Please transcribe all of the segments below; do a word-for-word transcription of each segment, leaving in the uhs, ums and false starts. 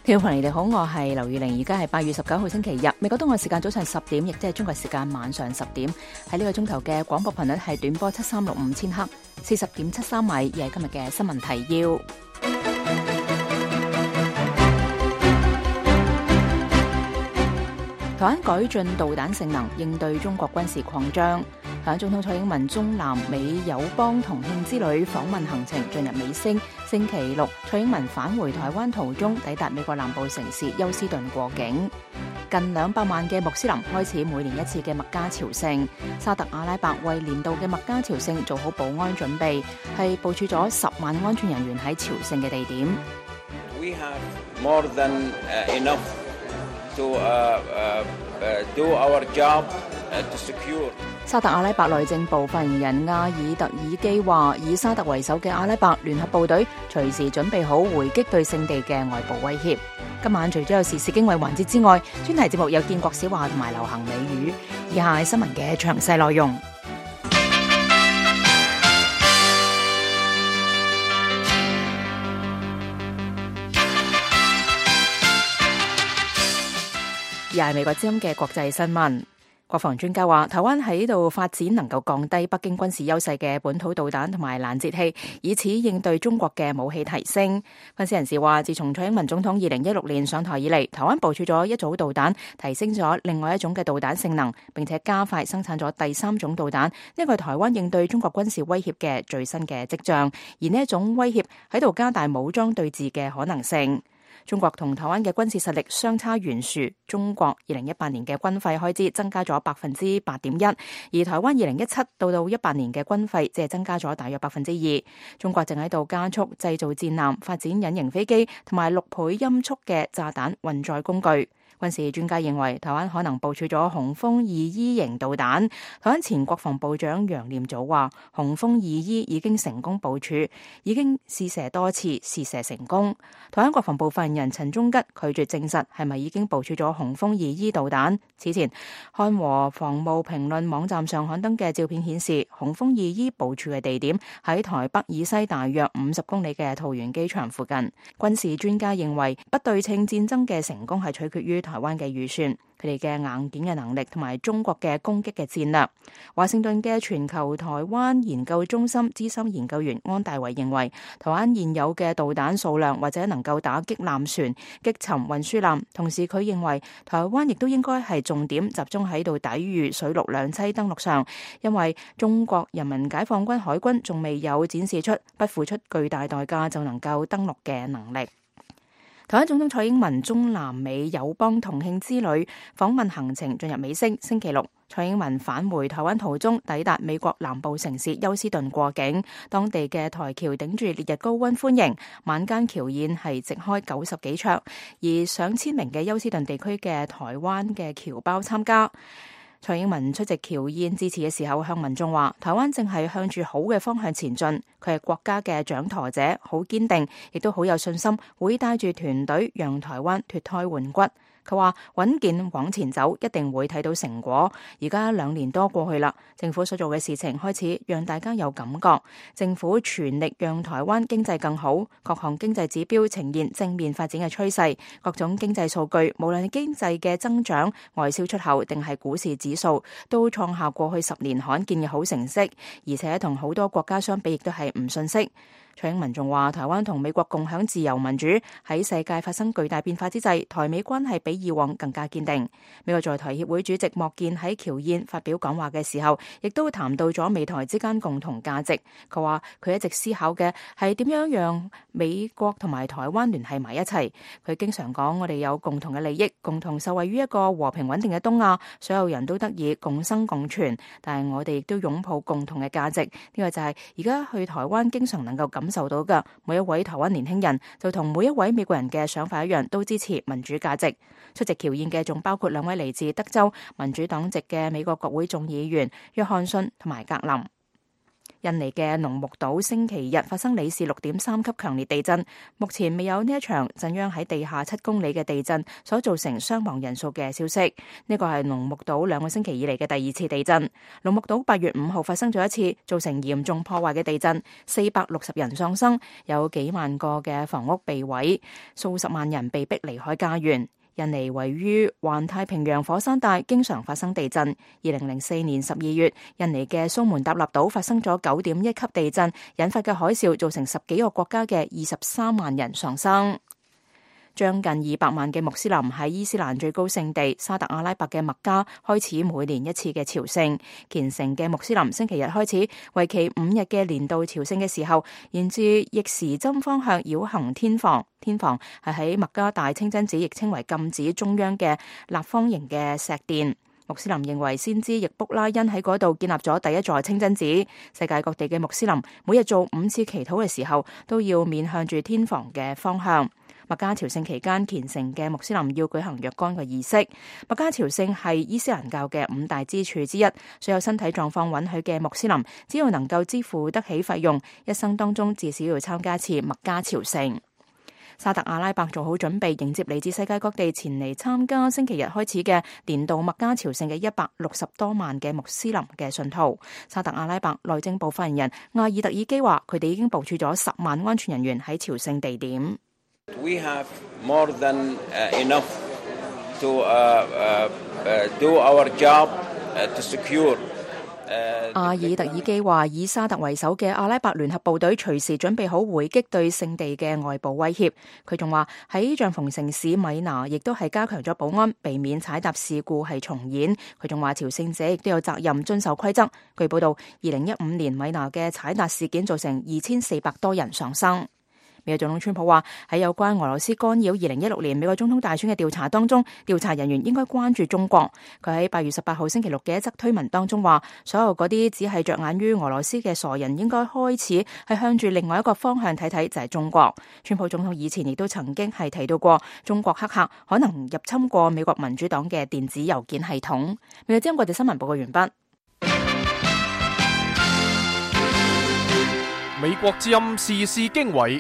聽眾朋友你哋好，我係劉宇玲，而家係八月十九號星期日，美國東岸時間早上十點，亦即係中國時間晚上十點。喺呢個鐘頭嘅廣播頻率係短波七三六五千克，四十點七三米，而係今日嘅新聞提要。台灣改進導彈性能，應對中國軍事擴張。台灣總統蔡英文中南美友邦同慶之旅訪問行程進入尾聲。星期六，蔡英文返回台灣途中，抵達美國南部城市休斯頓過境。近兩百萬嘅穆斯林開始每年一次嘅麥加朝聖。沙特阿拉伯為年度嘅麥加朝聖做好保安準備，係部署咗十萬安全人員喺朝聖嘅地點。 We have more than enough to do our job to secure。 沙特阿拉伯內政部發言人阿爾特爾基話，以沙特為首嘅阿拉伯聯合部隊隨時準備好回擊對聖地嘅外部威脅。今晚除咗有時事經緯環節之外，專題節目有建國小話同埋流行美語。以下係新聞嘅詳細內容。而係美國之音嘅國際新聞。國防專家話，台灣喺度發展能夠降低北京軍事優勢嘅本土導彈同埋攔截器，以此應對中國嘅武器提升。分析人士話，自從蔡英文總統二零一六年上台以嚟，台灣部署咗一組導彈，提升咗另外一種嘅導彈性能，並且加快生產咗第三種導彈，呢個係台灣應對中國軍事威脅嘅最新嘅跡象。而呢一種威脅喺度加大武裝對峙嘅可能性。中國同台灣嘅軍事實力相差懸殊，中國二零一八年嘅軍費開支增加咗百分之八點一，而台灣二零一七到到一八年嘅軍費只係增加咗大約百分之二。中國正喺度加速製造戰艦、發展隱形飛機同埋六倍音速嘅炸彈運載工具。軍事專家認為，台灣可能部署咗雄風二 E 型導彈。台灣前國防部長楊念祖話，雄風二 E 已經成功部署，已經試射多次，試射成功。台灣國防部發言人陳忠吉拒絕證實係咪已經部署咗雄風二 E 導彈。此前，漢和防務評論網站上刊登嘅照片顯示，雄風二 E 部署嘅地點喺台北以西大約五十公里嘅桃園機場附近。軍事專家認為，不對稱戰爭嘅成功係取決於台灣嘅預算，佢哋嘅硬件嘅能力同埋中國嘅攻擊嘅戰略。華盛頓嘅全球台灣研究中心資深研究員安大維認為，台灣現有嘅導彈數量或者能夠打擊艦船、擊沉運輸艦。同時，佢認為台灣亦都應該係重點集中喺度抵禦水陸兩棲登陸上，因為中國人民解放軍海軍仲未有展示出不付出巨大代價就能夠登陸嘅能力。台灣總統蔡英文中南美友邦同慶之旅訪問行程進入尾聲。星期六，蔡英文返回台灣途中，抵達美國南部城市休斯頓過境。當地嘅台僑頂住烈日高溫歡迎，晚間僑宴係席開九十幾桌，而上千名嘅休斯頓地區嘅台灣嘅僑胞參加。蔡英文出席僑宴致辭嘅時候，向民眾話：台灣正係向住好嘅方向前進，佢係國家嘅掌舵者，好堅定，亦都好有信心，會帶住團隊讓台灣脫胎換骨。佢話穩健往前走，一定會睇到成果。而家兩年多過去啦，政府所做嘅事情開始讓大家有感覺。政府全力讓台灣經濟更好，各項經濟指標呈現正面發展嘅趨勢，各種經濟數據，無論係經濟嘅增長、外銷出口定係股市指數，都創下過去十年罕見嘅好成績，而且同好多國家相比，亦都係唔遜色。蔡英文仲話，台灣同美國共享自由民主，喺世界發生巨大變化之際，台美關係比以往更加堅定。美國在台協會主席莫健喺僑宴發表講話嘅時候，亦都談到咗美台之間共同價值。佢話佢一直思考嘅係點樣讓美國同埋台灣聯繫埋一齊。佢經常講，我哋有共同嘅利益，共同受惠於一個和平穩定嘅東亞，所有人都得以共生共存。但係我哋亦都擁抱共同嘅價值。呢個就係而家去台灣經常能夠感受到嘅。每一位台灣年輕人就同每一位美國人嘅想法一樣，都支持民主價值。出席僑宴嘅仲包括兩位嚟自德州民主黨籍嘅美國國會眾議員約翰遜同埋格林。 印尼嘅龍目島星期日發生里氏六點三級強烈地震，目前未有呢一場震央喺地下七公里嘅地震所造成傷亡人數嘅消息。呢個係龍目島兩個星期以嚟嘅第二次地震。龍目島八月五號發生咗一次造成嚴重破壞嘅地震，四百六十人喪生，有幾萬個嘅房屋被毀，數十萬人被逼離開家園。印尼位於環太平洋火山帶，經常發生地震。二零零四年十二月，印尼嘅蘇門答臘島發生咗九點一級地震，引發嘅海嘯造成十幾個國家嘅二十三萬人喪生。將近二百萬嘅穆斯林喺伊斯蘭最高聖地沙特阿拉伯嘅麥加開始每年一次嘅朝聖。虔誠嘅穆斯林星期日開始為期五日嘅年度朝聖嘅時候，沿住逆時針方向繞行天房。天房係喺麥加大清真寺，亦稱為禁寺中央嘅立方形嘅石殿。穆斯林認為先知易卜拉欣喺嗰度建立咗第一座清真寺。世界各地嘅穆斯林每日做五次祈禱嘅時候，都要面向住天房嘅方向。麥加朝聖期間，虔誠嘅穆斯林要舉行若干嘅儀式。麥加朝聖係伊斯蘭教嘅五大支柱之一，所有身體狀況允許嘅穆斯林，只要能夠支付得起費用，一生當中至少要參加一次麥加朝聖。沙特阿拉伯做好準備迎接嚟自世界各地前嚟參加星期日開始嘅年度麥加朝聖嘅一百六十多萬嘅穆斯林嘅信徒。沙特阿拉伯內政部發言人阿爾特爾基話，佢哋已經部署咗十萬安全人員喺朝聖地點。 We have more than enough to uh, uh, do our job to secure. 阿爾特爾基話，以沙特為首嘅阿拉伯聯合部隊隨時準備好回擊對聖地嘅外部威脅。佢仲話喺帳篷城市米拿亦都係加強咗保安，避免踩踏事故係重演。佢仲話朝聖者亦都有責任遵守規則。據報道，二零一五年米拿嘅踩踏事件造成二千四百多人喪生。美國總統川普話喺有關俄羅斯干擾二零一六年美國總統大選嘅調查當中，調查人員應該關注中國。佢喺八月十八號星期六嘅一則推文當中話，所有嗰啲只係着眼於俄羅斯嘅傻人應該開始係向住另外一個方向睇睇，就係中國。川普總統以前亦都曾經係提到過，中國黑客可能入侵過美國民主黨嘅電子郵件系統。美國之音國際新聞報告完畢。 美國之音時事經緯。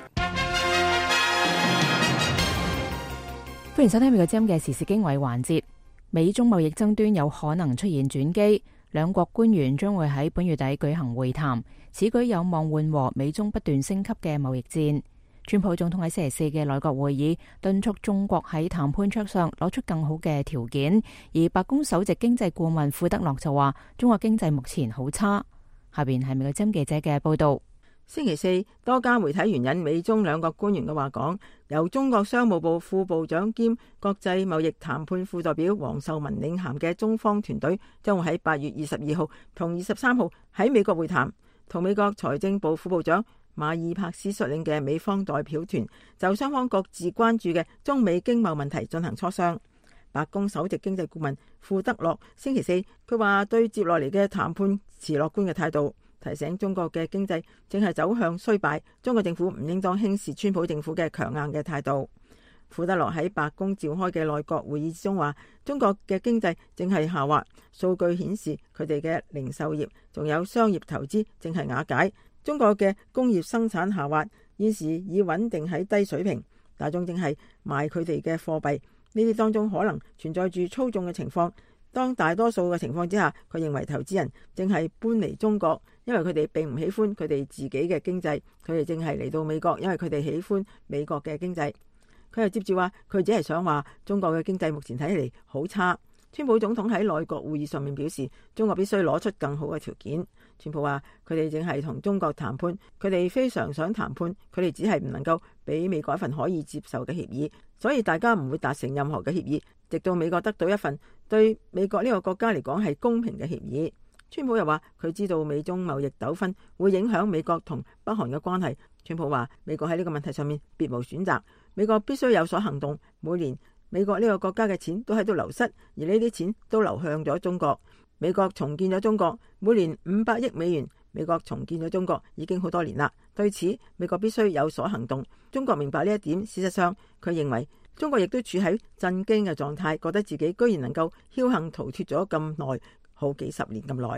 歡迎收聽美國之音嘅時事經緯環節。美中貿易爭端有可能出現轉機，兩國官員將會喺本月底舉行會談，此舉有望緩和美中不斷升級嘅貿易戰。川普總統喺星期四嘅內閣會議敦促中國喺談判桌上攞出更好嘅條件，而白宮首席經濟顧問庫德洛就話中國經濟目前好差。下邊係美國之音記者嘅報道。 星期四，多家媒體援引美中兩國官員嘅話講，由中國商務部副部長兼國際貿易談判副代表黃秀文領銜嘅中方團隊將會喺八月二十二號同二十三號喺美國會談，同美國財政部副部長馬爾帕斯率領嘅美方代表團就雙方各自關注嘅中美經貿問題進行磋商。白宮首席經濟顧問庫德洛星期四佢話對接落嚟嘅談判持樂觀嘅態度，提醒中國嘅經濟正係走向衰敗，中國政府唔應當輕視川普政府嘅強硬嘅態度。庫德洛喺白宮召開嘅內閣會議之中話，中國嘅經濟正係下滑，數據顯示佢哋嘅零售業仲有商業投資正係瓦解，中國嘅工業生產下滑，現時已穩定喺低水平，大眾正係賣佢哋嘅貨幣，呢啲當中可能存在住操縱嘅情況。當大多數嘅情況之下，佢認為投資人正係搬離中國，因為佢哋並唔喜歡佢哋自己嘅經濟，佢哋正係嚟到美國，因為佢哋喜歡美國嘅經濟。佢又接住話，佢只係想話中國嘅經濟目前睇嚟好差。川普總統喺內閣會議上面表示，中國必須攞出更好嘅條件。川普話佢哋正係同中國談判，佢哋非常想談判，佢哋只係唔能夠俾美國一份可以接受嘅協議，所以大家唔會達成任何嘅協議，直到美國得到一份對美國呢個國家嚟講係公平嘅協議。川普又話佢知道美中貿易糾紛會影響美國同北韓嘅關係。川普話美國喺呢個問題上面別無選擇，美國必須有所行動。每年美國呢個國家嘅錢都喺度流失，而呢啲錢都流向咗中國。美國重建咗中國，每年五百億美元。美國重建咗中國已經好多年啦，對此美國必須有所行動。中國明白呢一點，事實上佢認為中國亦都處喺震驚嘅狀態，覺得自己居然能夠僥倖逃脫咗咁耐，好幾十年咁耐。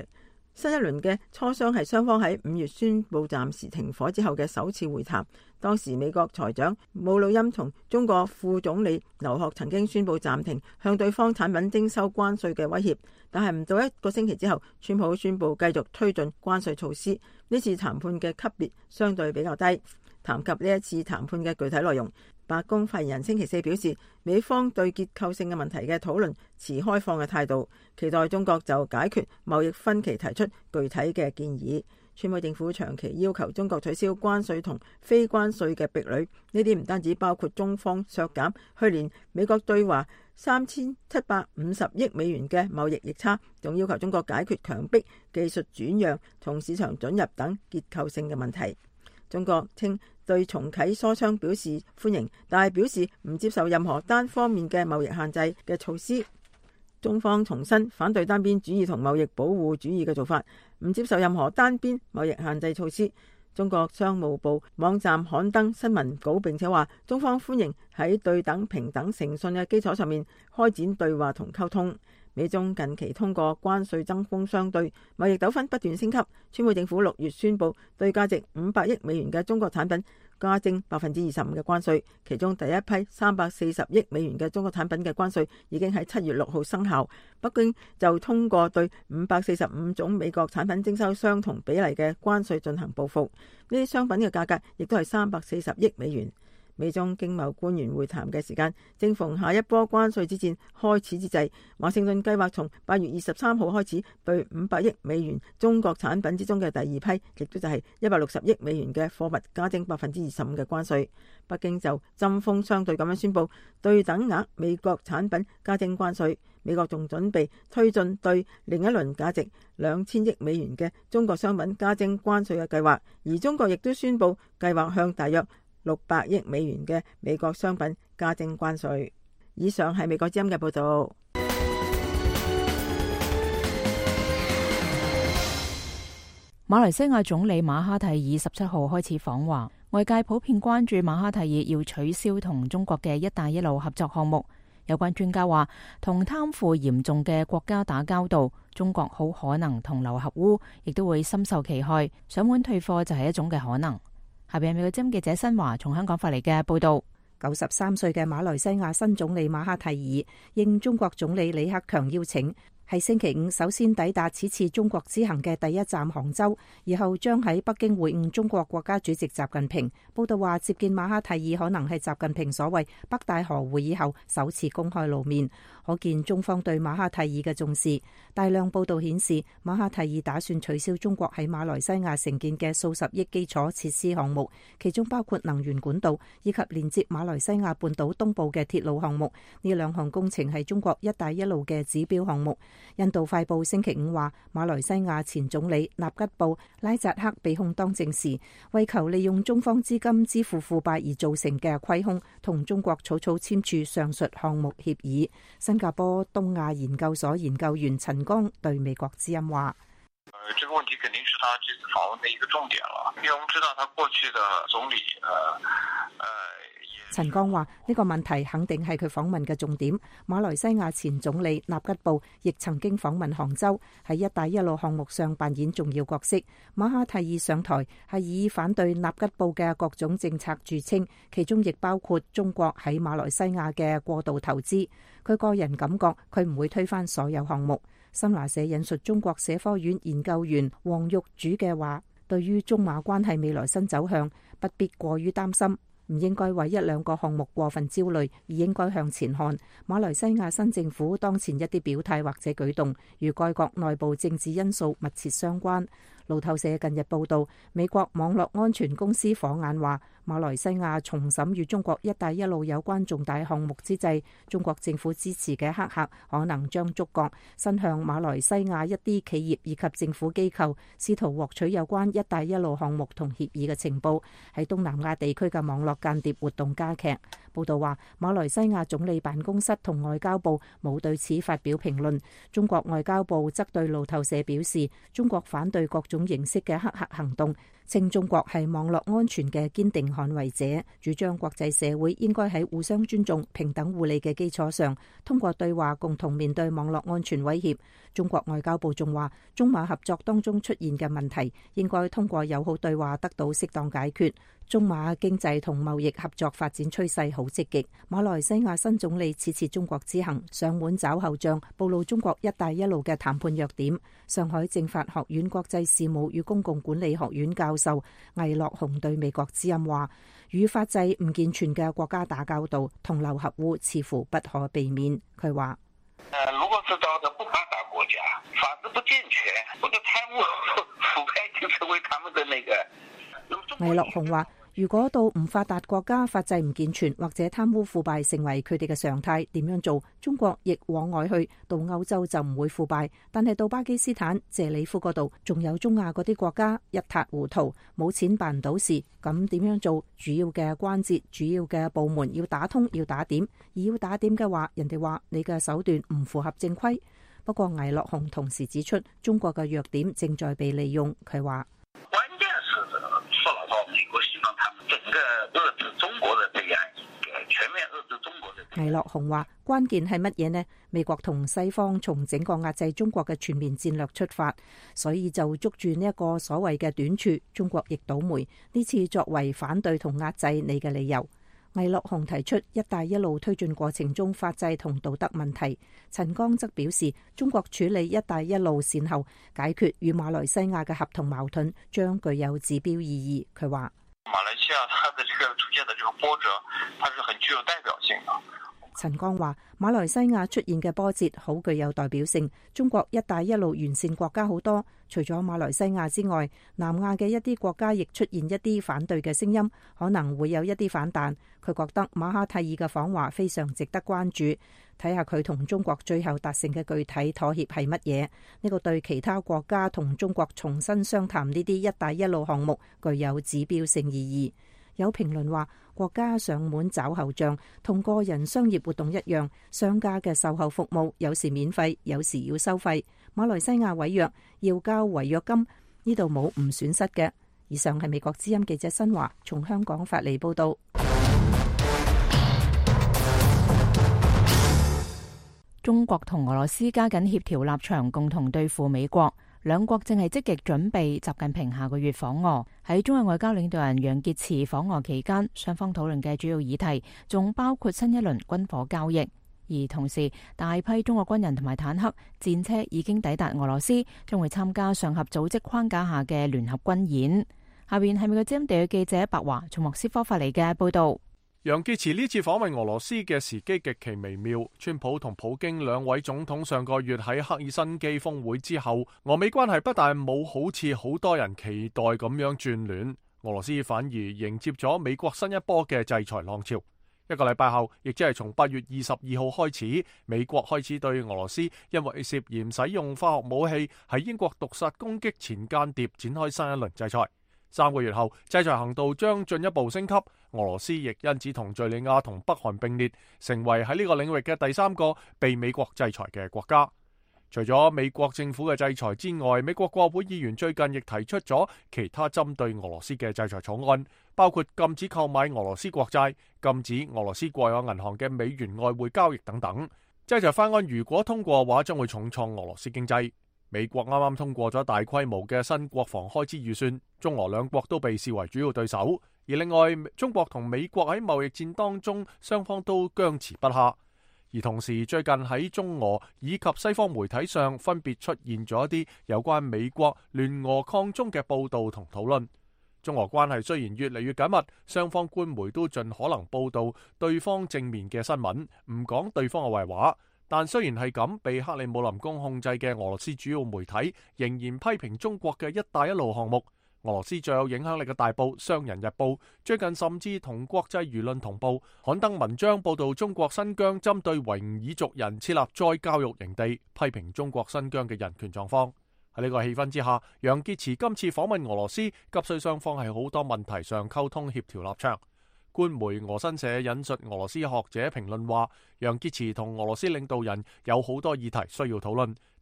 新一輪嘅磋商係雙方喺五月宣布暫時停火之後嘅首次會談。當時美國財長姆努欽同中國副總理劉鶴曾經宣布暫停向對方產品徵收關稅嘅威脅，但係唔到一個星期之後，川普宣布繼續推進關稅措施。呢次談判嘅級別相對比較低。談及呢一次談判嘅具體內容，白宮發言人星期四表示，美方對結構性嘅問題嘅討論持開放嘅態度，期待中國就解決貿易分歧提出具體嘅建議。川普政府長期要求中國取消關稅同非關稅嘅壁壘，呢啲唔單止包括中方削減去年美國對華三千七百五十億美元嘅貿易逆差，仲要求中國解決強迫技術轉讓同市場准入等結構性嘅問題。中國稱對重啟磋商表示歡迎，但係表示唔接受任何單方面嘅貿易限制嘅措施。中方重申反對單邊主義同貿易保護主義嘅做法，唔接受任何單邊貿易限制措施。中國商務部網站刊登新聞稿，並且話中方歡迎喺對等、平等、誠信嘅基礎上面開展對話同溝通。美中近期通過關稅爭鋒相對，貿易糾紛不斷升級。川普政府六月宣布對價值五百億美元嘅中國產品加徵百分之二十五嘅關稅，其中第一批三百四十億美元嘅中國產品嘅關稅已經喺七月六號生效。北京就通過對五百四十五種美國產品徵收相同比例嘅關稅進行報復，呢啲商品嘅價格亦都係三百四十億美元。美中經貿官員會談嘅時間正逢下一波關稅之戰開始之際，華盛頓計劃從八月二十三號開始對五百億美元中國產品之中嘅第二批，亦都就係一百六十億美元嘅貨物加徵百分之二十五嘅關稅。北京就針鋒相對咁樣宣布對等額美國產品加徵關稅。美國仲準備推進對另一輪價值兩千億美元嘅中國商品加徵關稅嘅計劃，而中國亦都宣布計劃向大約六百億美元嘅美國商品加徵關稅。以上係美國之音嘅報道。 馬來西亞總理馬哈蒂爾十七號開始訪華，外界普遍關注馬哈蒂爾要取消同中國嘅一帶一路合作項目。有關專家話，同貪腐嚴重嘅國家打交道，中國好可能同流合污，亦都會深受其害。上門退貨就係一種嘅可能。下邊係美國之音記者新華從香港發嚟嘅報道。 九十三歲嘅馬來西亞新總理馬哈蒂爾應中國總理李克強邀請，係星期五首先抵達此次中國之行嘅第一站杭州，以後將喺北京會晤中國國家主席習近平。報道話，接見馬哈蒂爾可能係習近平所謂北戴河會議後首次公開露面，可見中方對馬哈蒂爾嘅重視。大量報道顯示，馬哈蒂爾打算取消中國喺馬來西亞承建嘅數十億基礎設施項目，其中包括能源管道以及連接馬來西亞半島東部嘅鐵路項目。呢兩項工程係中國一帶一路嘅指標項目。印度快報星期五話，馬來西亞前總理納吉布拉扎克被控當政時，為求利用中方資金支付腐敗而造成嘅虧空，同中國草草簽署上述項目協議。新加坡東亞研究所研究員陳剛對美國之音話： 呃，這個問題肯定是他這次訪問的一個重點了，因為我們知道他過去的總理，呃，呃。 陳剛話：呢個問題肯定係佢訪問嘅重點。馬來西亞前總理納吉布亦曾經訪問杭州，喺一帶一路項目上扮演重要角色。馬哈蒂爾上台係以反對納吉布嘅各種政策著稱，其中亦包括中國喺馬來西亞嘅過度投資。佢個人感覺佢唔會推翻所有項目。新華社引述中國社科院研究員王玉主嘅話：對於中馬關係未來新走向，不必過於擔心。唔應該為一兩個項目過分焦慮，而應該向前看。馬來西亞新政府當前一啲表態或者舉動，與該國內部政治因素密切相關。路透社近日報道，美國網絡安全公司火眼話，馬來西亞重審與中國一帶一路有關重大項目之際，中國政府支持嘅黑客可能將觸角伸向馬來西亞一啲企業以及政府機構，試圖獲取有關一帶一路項目同協議嘅情報。喺東南亞地區嘅網絡間諜活動加劇。報道話，馬來西亞總理辦公室同外交部冇對此發表評論。中國外交部則對路透社表示，中國反對各種種形式嘅黑客行動，稱中國係網絡安全嘅堅定捍衛者，主張國際社會應該喺互相尊重、平等互利嘅基礎上，通過對話共同面對網絡安全威脅。中國外交部仲話，中馬合作當中出現嘅問題，應該通過友好對話得到適當解決。中馬經濟同貿易合作發展趨勢好積極。馬來西亞新總理此次中國之行上門找後帳，暴露中國一帶一路嘅談判弱點。上海政法學院國際事務與公共管理學院教授魏樂雄對美國之音話，與法制唔健全嘅國家打交道，同流合污似乎不可避免。佢話： 如果是到的不發達國家，法制不健全，或者貪污腐敗就成為他們的那個。 魏樂雄話：如果到唔發達國家，法制唔健全或者貪污腐敗成為佢哋嘅常態，點樣做？中國亦往外去，到歐洲就唔會腐敗，但係到巴基斯坦、謝里夫嗰度，仲有中亞嗰啲國家一塌糊塗，冇錢辦唔到事，咁點樣做？主要嘅關節、主要嘅部門要打通，要打點，而要打點嘅話，人哋話你嘅手段唔符合正規。不過魏樂雄同時指出，中國嘅弱點正在被利用。佢話：魏樂雄話：關鍵係乜嘢呢？美國同西方從整個壓制中國嘅全面戰略出發，所以就捉住呢一個所謂嘅短處，中國亦倒霉。呢次作為反對同壓制你嘅理由。魏樂雄提出一帶一路推進過程中法制同道德問題。陳剛則表示，中國處理一帶一路善後，解決與馬來西亞嘅合同矛盾，將具有指標意義。佢話： 馬來西亞它的這個出現的這個波折，它是很具有代表性的。 陳剛話：馬來西亞出現嘅波折好具有代表性。中國一帶一路沿線國家好多，除咗馬來西亞之外，南亞嘅一啲國家亦出現一啲反對嘅聲音，可能會有一啲反彈。佢覺得馬哈蒂爾嘅訪華非常值得關注，睇下佢同中國最後達成嘅具體妥協係乜嘢。呢個對其他國家同中國重新商談呢啲一帶一路項目具有指標性意義。有評論話，國家上門找後帳，同個人商業活動一樣，商家嘅售後服務有時免費，有時要收費。馬來西亞違約要交違約金，呢度冇唔損失嘅。以上係美國之音記者新華從香港發嚟報道。 中國同俄羅斯加緊協調立場，共同對付美國。兩國正係積極準備習近平下個月訪俄。喺中日外交領導人楊潔篪訪俄期間，雙方討論嘅主要議題仲包括新一輪軍火交易。而同時，大批中國軍人同埋坦克、戰車已經抵達俄羅斯，將會參加上合組織框架下嘅聯合軍演。下邊係美國之音地嘅記者白華從莫斯科發嚟嘅報道。 楊潔篪呢次訪問俄羅斯嘅時機極其微妙。川普同普京兩位總統上個月喺赫爾辛基峰會之後，俄美關係不但冇好似好多人期待咁樣轉暖，俄羅斯反而迎接咗美國新一波嘅制裁浪潮。一個禮拜後，亦即係從八月二十二號開始，美國開始對俄羅斯因為涉嫌使用化學武器喺英國毒殺攻擊前間諜展開新一輪制裁。三個月後，制裁行動將進一步升級，俄羅斯亦因此同敘利亞同北韓並列，成為喺呢個領域嘅第三個被美國制裁嘅國家。除咗美國政府嘅制裁之外，美國國會議員最近亦提出咗其他針對俄羅斯嘅制裁草案，包括禁止購買俄羅斯國債、禁止俄羅斯國有銀行嘅美元外匯交易等等。制裁法案如果通過嘅話，將會重創俄羅斯經濟。美國啱啱通過咗大規模嘅新國防開支預算，中俄兩國都被視為主要對手。而另外，中國同美國喺貿易戰當中，雙方都僵持不下。而同時，最近喺中俄以及西方媒體上分別出現咗一啲有關美國聯俄抗中嘅報導同討論。中俄關係雖然越嚟越緊密，雙方官媒都盡可能報導對方正面嘅新聞，唔講對方嘅壞話。但雖然係咁，被克里姆林宮控制嘅俄羅斯主要媒體仍然批評中國嘅一帶一路項目。俄羅斯最有影響力嘅大報《商人日報》最近甚至同國際輿論同步刊登文章，報道中國新疆針對維吾爾族人設立再教育營地，批評中國新疆嘅人權狀況。喺呢個氣氛之下，楊潔篪今次訪問俄羅斯，急需雙方喺好多問題上溝通協調立場。官媒俄新社引述俄羅斯學者評論話，楊潔篪同俄羅斯領導人有好多議題需要討論，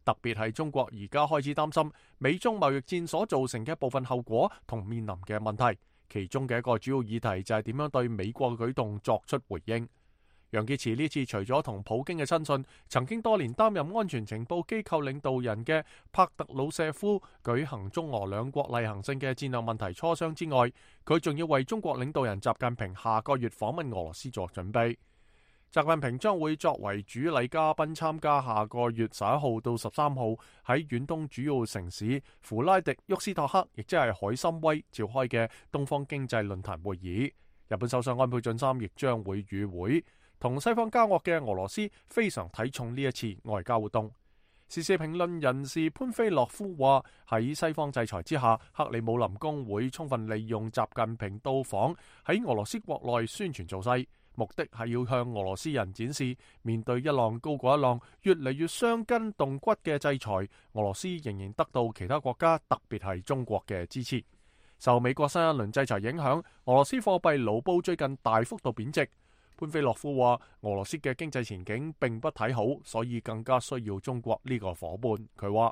特別係中國而家開始擔心美中貿易戰所造成嘅部分後果同面臨嘅問題，其中嘅一個主要議題就係點樣對美國嘅舉動作出回應。楊潔篪呢次除咗同普京嘅親信，曾經多年擔任安全情報機構領導人嘅帕特魯舍夫舉行中俄兩國例行性嘅戰略問題磋商之外，佢仲要為中國領導人習近平下個月訪問俄羅斯作準備。習近平將會作為主禮嘉賓參加下個月十一號到十三號喺遠東主要城市弗拉迪沃斯托克，亦即係海參崴召開嘅東方經濟論壇會議。日本首相安倍晉三亦將會與會。同西方交惡嘅俄羅斯非常睇重呢一次外交活動。時事評論人士潘菲洛夫話：喺西方制裁之下，克里姆林宮會充分利用習近平到訪喺俄羅斯國內宣傳造勢，目的係要向俄羅斯人展示，面對一浪高過一浪、越嚟越傷筋動骨嘅制裁，俄羅斯仍然得到其他國家，特別係中國嘅支持。受美國新一輪制裁影響，俄羅斯貨幣盧布最近大幅度貶值。潘菲洛夫話：俄羅斯嘅經濟前景並不睇好，所以更加需要中國呢個夥伴。佢話：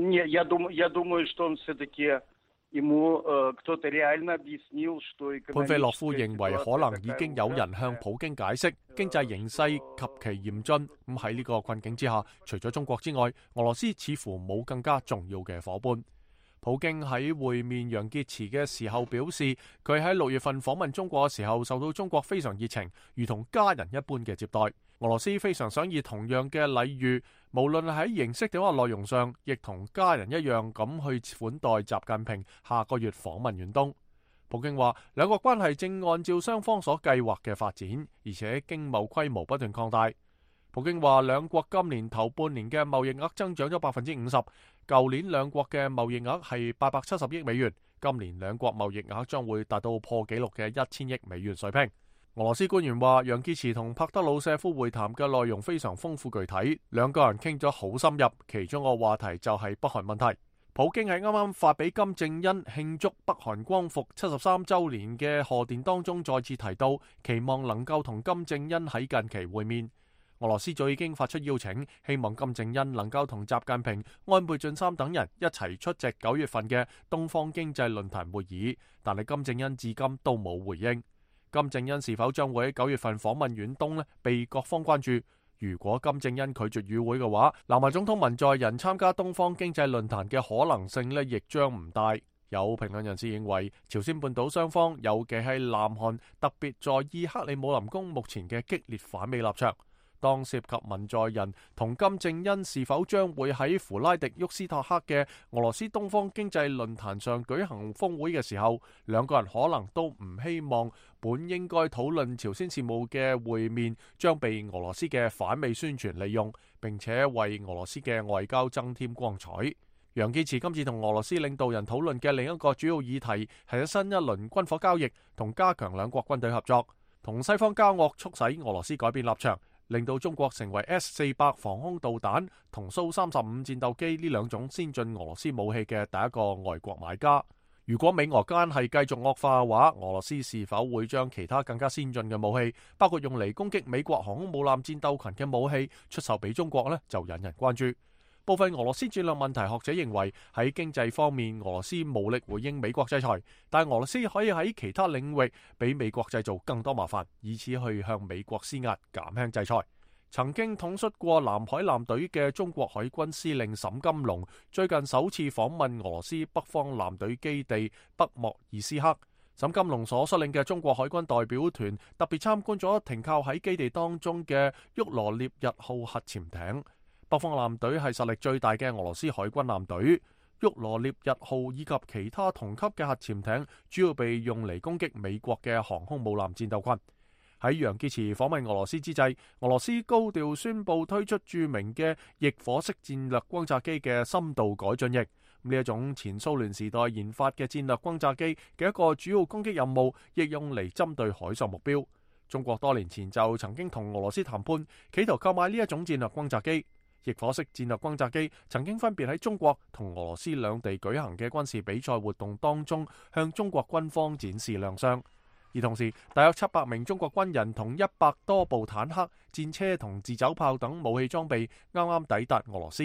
潘菲洛夫認為可能已經有人向普京解釋經濟形勢及其嚴峻。咁喺呢個困境之下，除咗中國之外，俄羅斯似乎冇更加重要嘅夥伴。普京喺會面楊潔篪嘅時候表示，佢喺六月份訪問中國嘅時候，受到中國非常熱情，如同家人一般嘅接待。俄羅斯非常想以同樣嘅禮遇，無論喺形式定或內容上，亦同家人一樣咁去款待習近平下個月訪問遠東。普京話，兩國關係正按照雙方所計劃嘅發展，而且經貿規模不斷擴大。普京話，兩國今年頭半年嘅貿易額增長咗百分之五十，舊年兩國嘅貿易額係八百七十億美元，今年兩國貿易額將會達到破紀錄嘅一千億美元水平。俄羅斯官員話，楊潔篪同帕德魯舍夫會談嘅內容非常豐富具體，兩個人傾咗好深入，其中個話題就係北韓問題。普京喺啱啱發俾金正恩慶祝北韓光復七十三週年嘅賀電當中再次提到，期望能夠同金正恩喺近期會面。俄羅斯早已經發出邀請，希望金正恩能夠同習近平、安倍晉三等人一齊出席九月份嘅東方經濟論壇會議，但係金正恩至今都冇回應。金正恩是否將會喺九月份訪問遠東呢？被各方關注。如果金正恩拒絕與會嘅話，南韓總統文在寅參加東方經濟論壇嘅可能性呢，亦將唔大。有評論人士認為，朝鮮半島雙方，尤其係南韓，特別在意克里姆林宮目前嘅激烈反美立場。當涉及文在寅同金正恩是否將會喺弗拉迪沃斯托克嘅俄羅斯東方經濟論壇上舉行峰會嘅時候，兩個人可能都唔希望本應該討論朝鮮事務嘅會面將被俄羅斯嘅反美宣傳利用，並且為俄羅斯嘅外交增添光彩。楊潔篪今次同俄羅斯領導人討論嘅另一個主要議題係新一輪軍火交易同加強兩國軍隊合作，同西方交惡，促使俄羅斯改變立場，令到中國成為 S 四百防空導彈同蘇三十五戰鬥機呢兩種先進俄羅斯武器嘅第一個外國買家。如果美俄關係繼續惡化嘅話，俄羅斯是否會將其他更加先進嘅武器，包括用嚟攻擊美國航空母艦戰鬥群嘅武器出售俾中國呢？就引人關注。部分俄羅斯戰略問題學者認為，喺經濟方面，俄羅斯無力回應美國制裁，但俄羅斯可以喺其他領域俾美國製造更多麻煩，以此去向美國施壓減輕制裁。曾經統率過南海艦隊嘅中國海軍司令沈金龍最近首次訪問俄羅斯北方艦隊基地北莫爾斯克。沈金龍所率領嘅中國海軍代表團特別參觀咗停靠喺基地當中嘅沃羅涅日號核潛艇。北方艦隊係實力最大嘅俄羅斯海軍艦隊，沃羅涅日號以及其他同級嘅核潛艇主要被用嚟攻擊美國嘅航空母艦戰鬥群。喺楊潔篪訪問俄羅斯之際，俄羅斯高調宣布推出著名嘅翼火式戰略轟炸機嘅深度改進翼。呢一種前蘇聯時代研發嘅戰略轟炸機嘅一個主要攻擊任務，亦用嚟針對海上目標。中國多年前就曾經同俄羅斯談判，企圖購買呢一種戰略轟炸機。翼火式戰略轟炸機曾經分別喺中國同俄羅斯兩地舉行嘅軍事比賽活動當中向中國軍方展示亮相，而同時大約七百名中國軍人同一百多部坦克、戰車同自走炮等武器裝備啱啱抵達俄羅斯。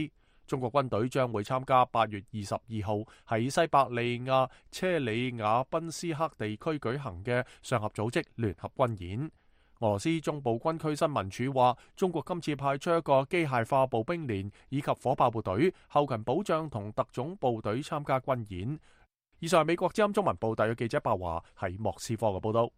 中國軍隊將會參加八月二十二號喺西伯利亞車里亞賓斯克地區舉行嘅上合組織聯合軍演。俄羅斯中部軍區新聞處話，中國今次派出一個機械化步兵連以及火炮部隊、後勤保障同特種部隊參加軍演。以上係美國之音中文部特約記者白華喺莫斯科嘅報道。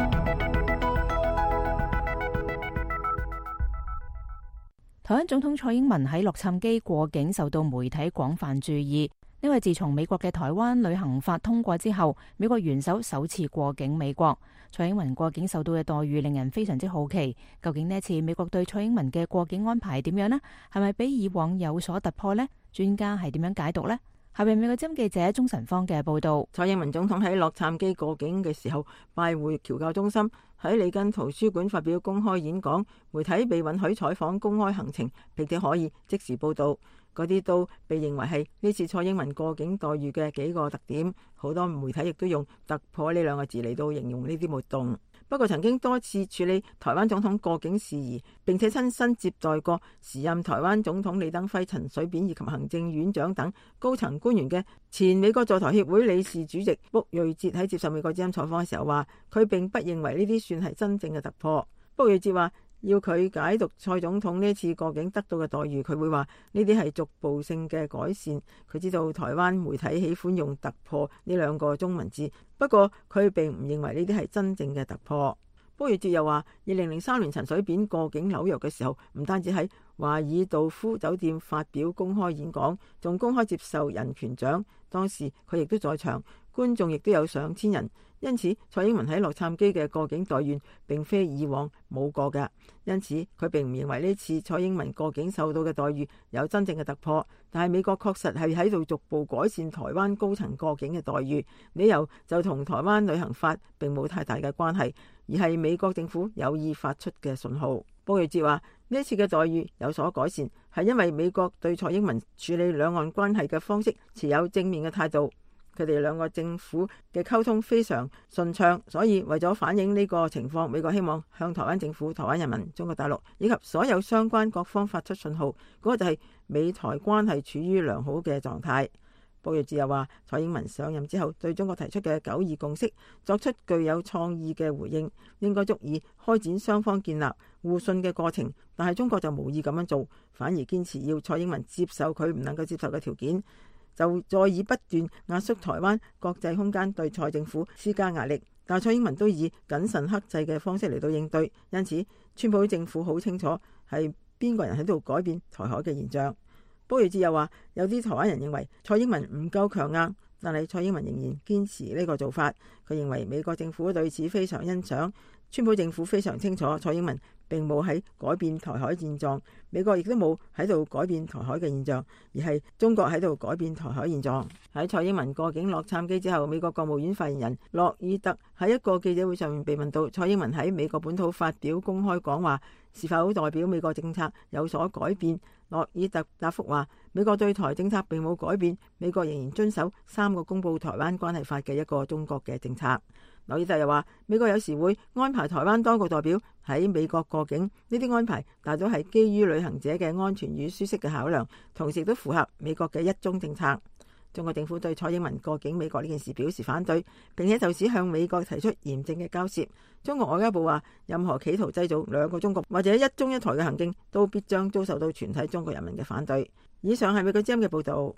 台灣總統蔡英文喺洛杉磯過境受到媒體廣泛注意，因為自從美國嘅台灣旅行法通過之後，美國元首首次過境美國。蔡英文過境受到嘅待遇令人非常之好奇，究竟呢一次美國對蔡英文嘅過境安排點樣呢？係咪比以往有所突破呢？專家係點樣解讀呢？下邊美國之音記者鍾晨芳嘅報道。 蔡英文總統喺洛杉磯過境嘅時候，拜會僑教中心，喺里根圖書館發表公開演講，媒體被允許採訪公開行程，並且可以即時報道。嗰啲都被認為係呢次蔡英文過境待遇嘅幾個特點，好多媒體亦都用突破呢兩個字嚟到形容呢啲活動。不過曾經多次處理台灣總統過境事宜，並且親身接待過時任台灣總統李登輝、陳水扁以及行政院長等高層官員嘅前美國在台協會理事主席卜瑞哲喺接受美國之音採訪嘅時候話，佢並不認為呢啲算係真正嘅突破。卜瑞哲話，要佢解讀蔡總統呢次過境得到嘅待遇，佢會話呢啲係逐步性嘅改善。佢知道台灣媒體喜歡用突破呢兩個中文字，不過佢並唔認為呢啲係真正嘅突破。卜瑞哲又話，二零零三年陳水扁過境紐約嘅時候，唔單止喺華爾道夫酒店發表公開演講，仲公開接受人權獎。當時佢亦都在場，觀眾亦都有上千人。因此，蔡英文喺洛杉磯嘅過境待遇並非以往冇過嘅。因此，佢並唔認為呢次蔡英文過境受到嘅待遇有真正嘅突破。但係美國確實係喺度逐步改善台灣高層過境嘅待遇，理由就同台灣旅行法並冇太大嘅關係，而係美國政府有意發出嘅信號。卜瑞哲話，呢次嘅待遇有所改善，係因為美國對蔡英文處理兩岸關係嘅方式持有正面嘅態度。佢哋兩個政府嘅溝通非常順暢，所以為咗反映呢個情況，美國希望向台灣政府、台灣人民、中國大陸以及所有相關各方發出信號，嗰個就係美台關係處於良好嘅狀態。卜瑞哲又話，蔡英文上任之後對中國提出嘅九二共識作出具有創意嘅回應，應該足以開展雙方建立互信嘅過程，但係中國就無意咁樣做，反而堅持要蔡英文接受佢唔能夠接受嘅條件，就再以不斷壓縮台灣國際空間對蔡政府施加壓力。但蔡英文都以謹慎克制嘅方式嚟到應對，因此川普政府好清楚係邊個人喺度改變台海嘅現象。卜瑞哲又話，有啲台灣人認為蔡英文唔夠強硬，但係蔡英文仍然堅持呢個做法。佢認為美國政府對此非常欣賞，川普政府非常清楚蔡英文並冇喺改變台海現狀，美國亦都冇喺度改變台海嘅現狀，而係中國喺度改變台海現狀。喺蔡英文過境洛杉磯之後，美國國務院發言人洛爾特喺一個記者會上面被問到蔡英文喺美國本土發表公開講話是否代表美國政策有所改變，洛爾特答覆話，美國對台政策並冇改變，美國仍然遵守三個公布台灣關係法嘅一個中國嘅政策。洛爾特又話，美國有時會安排台灣當局代表喺美國過境，呢啲安排大多係基於旅行者嘅安全與舒適嘅考量，同時都符合美國嘅一中政策。中國政府對蔡英文過境美國呢件事表示反對，並且就此向美國提出嚴正嘅交涉。中國外交部話，任何企圖製造兩個中國或者一中一台嘅行徑，都必將遭受到全體中國人民嘅反對。以上係美國之音嘅報道。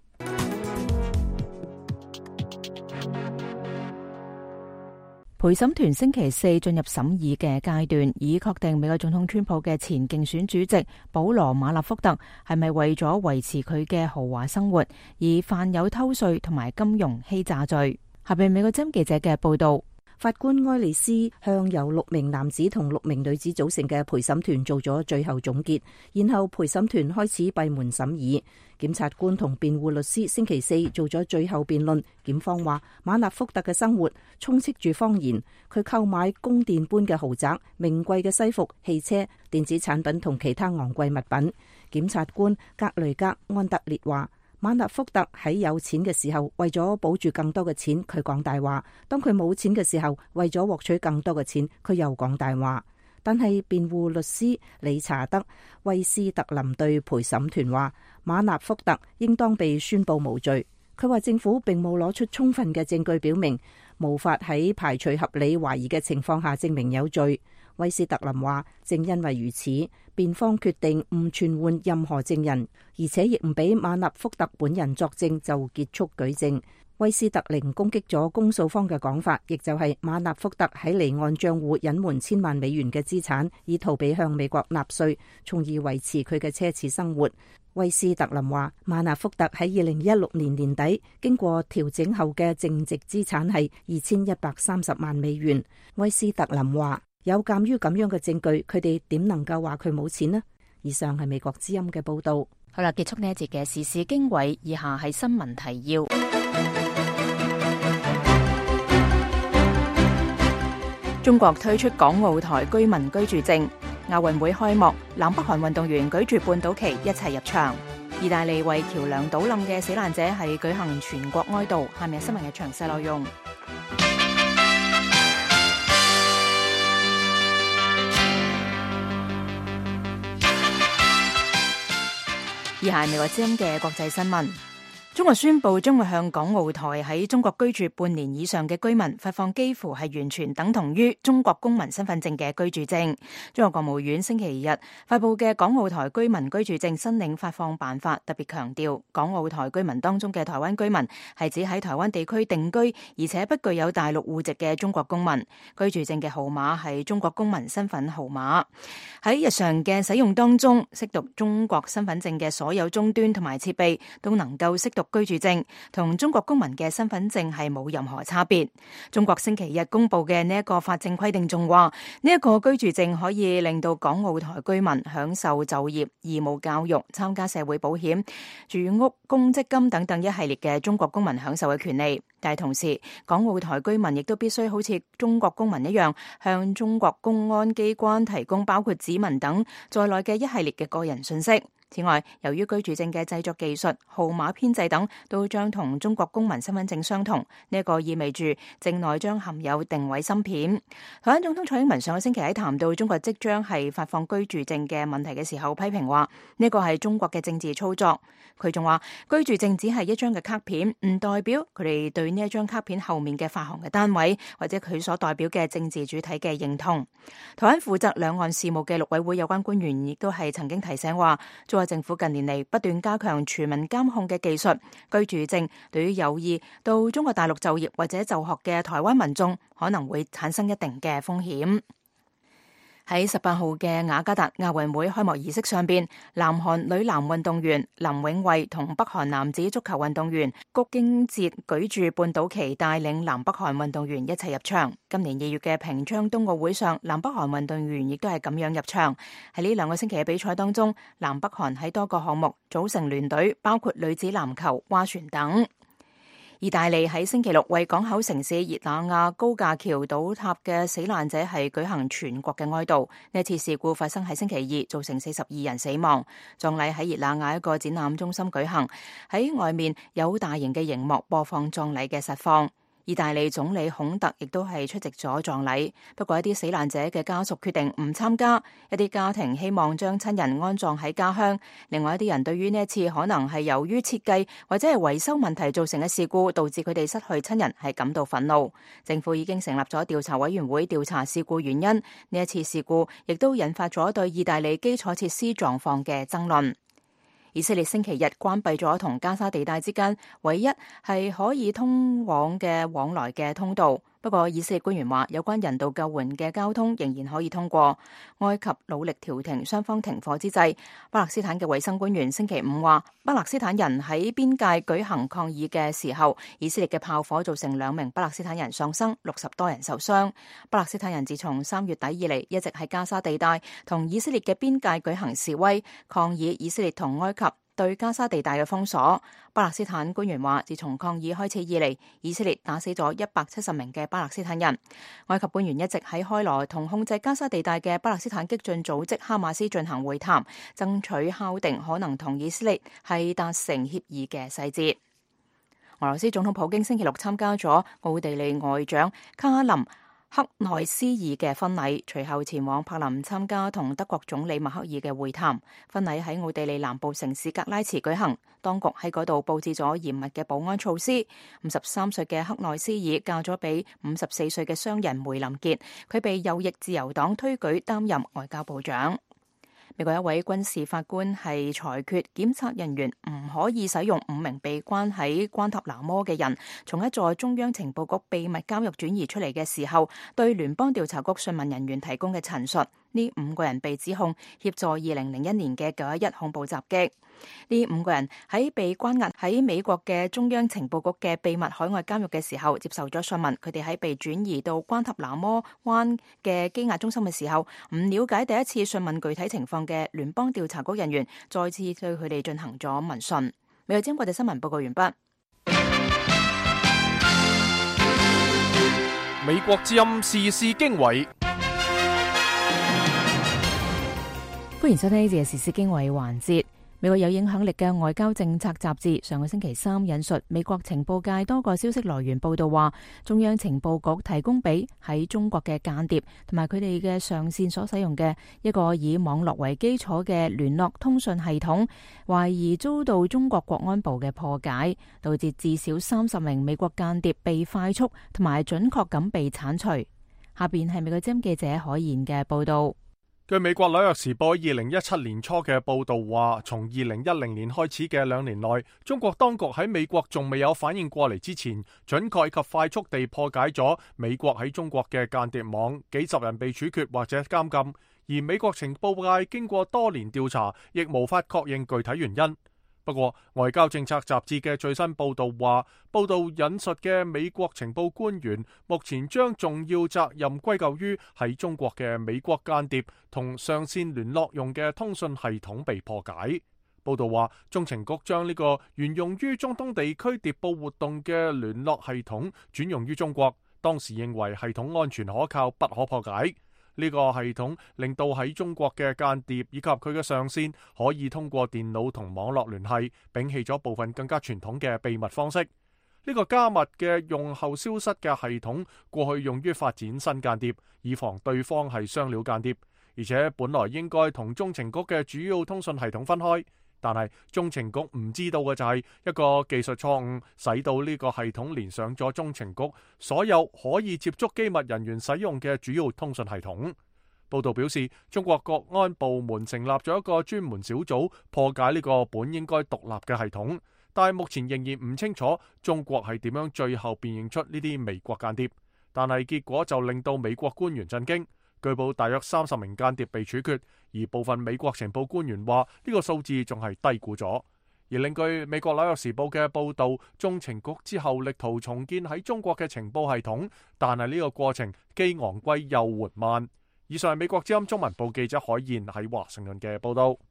陪審團星期四進入審議嘅階段，以確定美國總統川普嘅前競選主席保羅馬納福特係咪為咗維持佢嘅豪華生活而犯有偷稅同埋金融欺詐罪。下邊美國之音記者嘅報道。 法官埃利斯向由六名男子同六名女子組成嘅陪審團做咗最後總結，然後陪審團開始閉門審議。檢察官同辯護律師星期四做咗最後辯論。檢方話馬納福特嘅生活充斥住謊言，佢購買宮殿般嘅豪宅、名貴嘅西服、汽車、電子產品同其他昂貴物品。檢察官格雷格安德烈話，馬納福特喺有錢嘅時候，為咗保住更多嘅錢，佢講大話；當佢冇錢嘅時候，為咗獲取更多嘅錢，佢又講大話。 但係辯護律師理查德·威斯特林對陪審團話，馬納福特應當被宣布無罪。佢話政府並冇攞出充分嘅證據表明無法喺排除合理懷疑嘅情況下證明有罪。威斯特林話，正因為如此，辯方決定唔傳喚任何證人，而且亦唔俾馬納福特本人作證就結束舉證。威斯特林攻擊咗公訴方嘅講法，亦就係馬納福特喺離岸賬戶隱瞞千萬美元嘅資產，以逃避向美國納稅，從而維持佢嘅奢侈生活。威斯特林話，馬納福特喺二零一六年年底經過調整後嘅淨值資產係二千一百三十萬美元。威斯特林話，有鑑於咁樣嘅證據，佢哋點能夠話佢冇錢呢？以上係美國之音嘅報道。 好啦，結束呢一節嘅時事經緯，以下係新聞提要。中國推出港澳台居民居住證，亞運會開幕，南北韓運動員舉住半島旗一齊入場。意大利為橋梁倒冧嘅死難者係舉行全國哀悼。下面新聞嘅詳細內容。以下係美國之音嘅國際新聞。中國宣布將會向港澳台喺中國居住半年以上嘅居民發放幾乎係完全等同於中國公民身份證嘅居住證。中國國務院星期日發布嘅港澳台居民居住證申領發放辦法特別強調，港澳台居民當中嘅台灣居民係指喺台灣地區定居而且不具有大陸戶籍嘅中國公民，居住證嘅號碼係中國公民身份號碼。喺日常嘅使用當中，識讀中國身份證嘅所有終端同埋設備都能夠識讀居住證，同中國公民嘅身份證係冇任何差別。中國星期日公布嘅呢一個法政規定仲話，呢一個居住證可以令到港澳台居民享受就業、義務教育、參加社會保險、住屋、公積金等等一系列嘅中國公民享受嘅權利。但係同時，港澳台居民亦都必須好似中國公民一樣，向中國公安機關提供包括指紋等在內嘅一系列嘅個人信息。此外，由於居住證嘅製作技術、號碼編製等都將同中國公民身份證相同，呢、這、一個意味住證內將含有定位芯片。台灣總統蔡英文上個星期喺談到中國即將係發放居住證嘅問題嘅時候，批評話呢個係中國嘅政治操作。佢仲話居住證只係一張嘅卡片，唔代表佢哋對呢一張卡片後面嘅發行嘅單位或者佢所代表嘅政治主體嘅認同。台灣負責兩岸事務嘅陸委會有關官員亦都係曾經提醒話，中國政府近年嚟不斷加強全民監控嘅技術，居住證對於有意到中國大陸就業或者就學嘅台灣民眾可能會產生一定嘅風險。喺十八號嘅雅加達亞運會開幕儀式上邊，南韓女籃運動員林永惠同北韓男子足球運動員谷京哲舉住半島旗，帶領南北韓運動員一齊入場。今年二月嘅平昌冬奧會上，南北韓運動員亦都係咁樣入場。喺呢兩個星期嘅比賽當中，南北韓喺多個項目組成聯隊，包括女子籃球、划船等。意大利喺星期六為港口城市熱那亞高架橋倒塌嘅死難者係舉行全國嘅哀悼。呢次事故發生喺星期二，造成四十二人死亡。葬禮喺熱那亞一個展覽中心舉行，喺外面有大型嘅熒幕播放葬禮嘅實況。意大利總理孔特亦都係出席咗葬禮，不過一啲死難者嘅家屬決定唔參加，一啲家庭希望將親人安葬喺家鄉，另外一啲人對於呢一次可能係由於設計或者係維修問題造成嘅事故，導致佢哋失去親人係感到憤怒。政府已經成立咗調查委員會調查事故原因，呢一次事故亦都引發咗對意大利基礎設施狀況嘅爭論。以色列星期日關閉咗同加沙地帶之間唯一係可以通往嘅往來嘅通道，不過以色列官員話有關人道救援嘅交通仍然可以通過。埃及努力調停雙方停火之際，巴勒斯坦嘅衛生官員星期五話，巴勒斯坦人喺邊界舉行抗議嘅時候，以色列嘅炮火造成兩名巴勒斯坦人喪生，六十多人受傷。巴勒斯坦人自從三月底以嚟一直喺加沙地帶同以色列嘅邊界舉行示威，抗議以色列同埃及對加沙地帶嘅封鎖。巴勒斯坦官員話，自從抗議開始以嚟，以色列打死咗一百七十名嘅巴勒斯坦人。埃及官員一直喺開羅同控制加沙地帶嘅巴勒斯坦激進組織哈馬斯進行會談，爭取敲定可能同以色列係達成協議嘅細節。俄羅斯總統普京星期六參加咗奧地利外長卡林克內斯爾嘅婚禮，隨後前往柏林參加同德國總理默克爾嘅會談。婚禮喺奧地利南部城市格拉茨舉行，當局喺嗰度佈置咗嚴密嘅保安措施。五十三歲嘅克內斯爾嫁咗俾五十四歲嘅商人梅林傑，佢被右翼自由黨推舉擔任外交部長。美國一位軍事法官係裁決檢察人員唔可以使用五名被關喺關塔那摩嘅人從一座中央情報局秘密監獄轉移出嚟嘅時候，對聯邦調查局訊問人員提供嘅陳述。呢五個人被指控協助二零零一年嘅九一一恐怖襲擊。呢五個人喺被關押喺美國嘅中央情報局嘅秘密海外監獄嘅時候，接受咗訊問。佢哋喺被轉移到關塔那摩灣嘅羈押中心嘅時候，唔了解第一次訊問具體情況嘅聯邦調查局人員，再次對佢哋進行咗問訊。美國之音國際新聞報告完畢。 美國之音時事經緯。 歡迎收聽呢節嘅時事經緯環節。美國有影響力嘅外交政策雜誌上個星期三引述美國情報界多個消息來源報道話，中央情報局提供俾喺中國嘅間諜同埋佢哋嘅上線所使用嘅一個以網絡為基礎嘅聯絡通訊系統，懷疑遭到中國國安部嘅破解，導致至少三十名美國間諜被快速同埋準確咁被剷除。下邊係美國之音記者海燕嘅報道。 據美國紐約時報二零一七年初嘅報道話，從二零一零年開始嘅兩年內，中國當局喺美國仲未有反應過嚟之前，準確及快速地破解咗美國喺中國嘅間諜網，幾十人被處決或者監禁。而美國情報界經過多年調查，亦無法確認具體原因。不過，外交政策雜誌嘅最新報道話，報道引述嘅美國情報官員目前將重要責任歸咎於喺中國嘅美國間諜同上線聯絡用嘅通訊系統被破解。報道話，中情局將呢個原用於中東地區諜報活動嘅聯絡系統轉用於中國，當時認為系統安全可靠，不可破解。呢個系統令到喺中國嘅間諜以及佢嘅上線可以通過電腦同網絡聯繫，摒棄咗部分更加傳統嘅秘密方式。呢個加密嘅用後消失嘅系統，過去用於發展新間諜，以防對方係雙料間諜，而且本來應該同中情局嘅主要通訊系統分開。但係中情局唔知道嘅就係一個技術錯誤，使到呢個系統連上咗中情局所有可以接觸機密人員使用嘅主要通訊系統。報道表示，中國國安部門成立咗一個專門小組破解呢個本應該獨立嘅系統，但係目前仍然唔清楚中國係點樣最後辨認出呢啲美國間諜。但係結果就令到美國官員震驚。據報大約三十名間諜被處決，而部分美國情報官員話呢個數字仲係低估咗。而另據美國紐約時報嘅報導，中情局之後力圖重建喺中國嘅情報系統，但係呢個過程既昂貴又緩慢。以上係美國之音中文部記者海燕喺華盛頓嘅報導。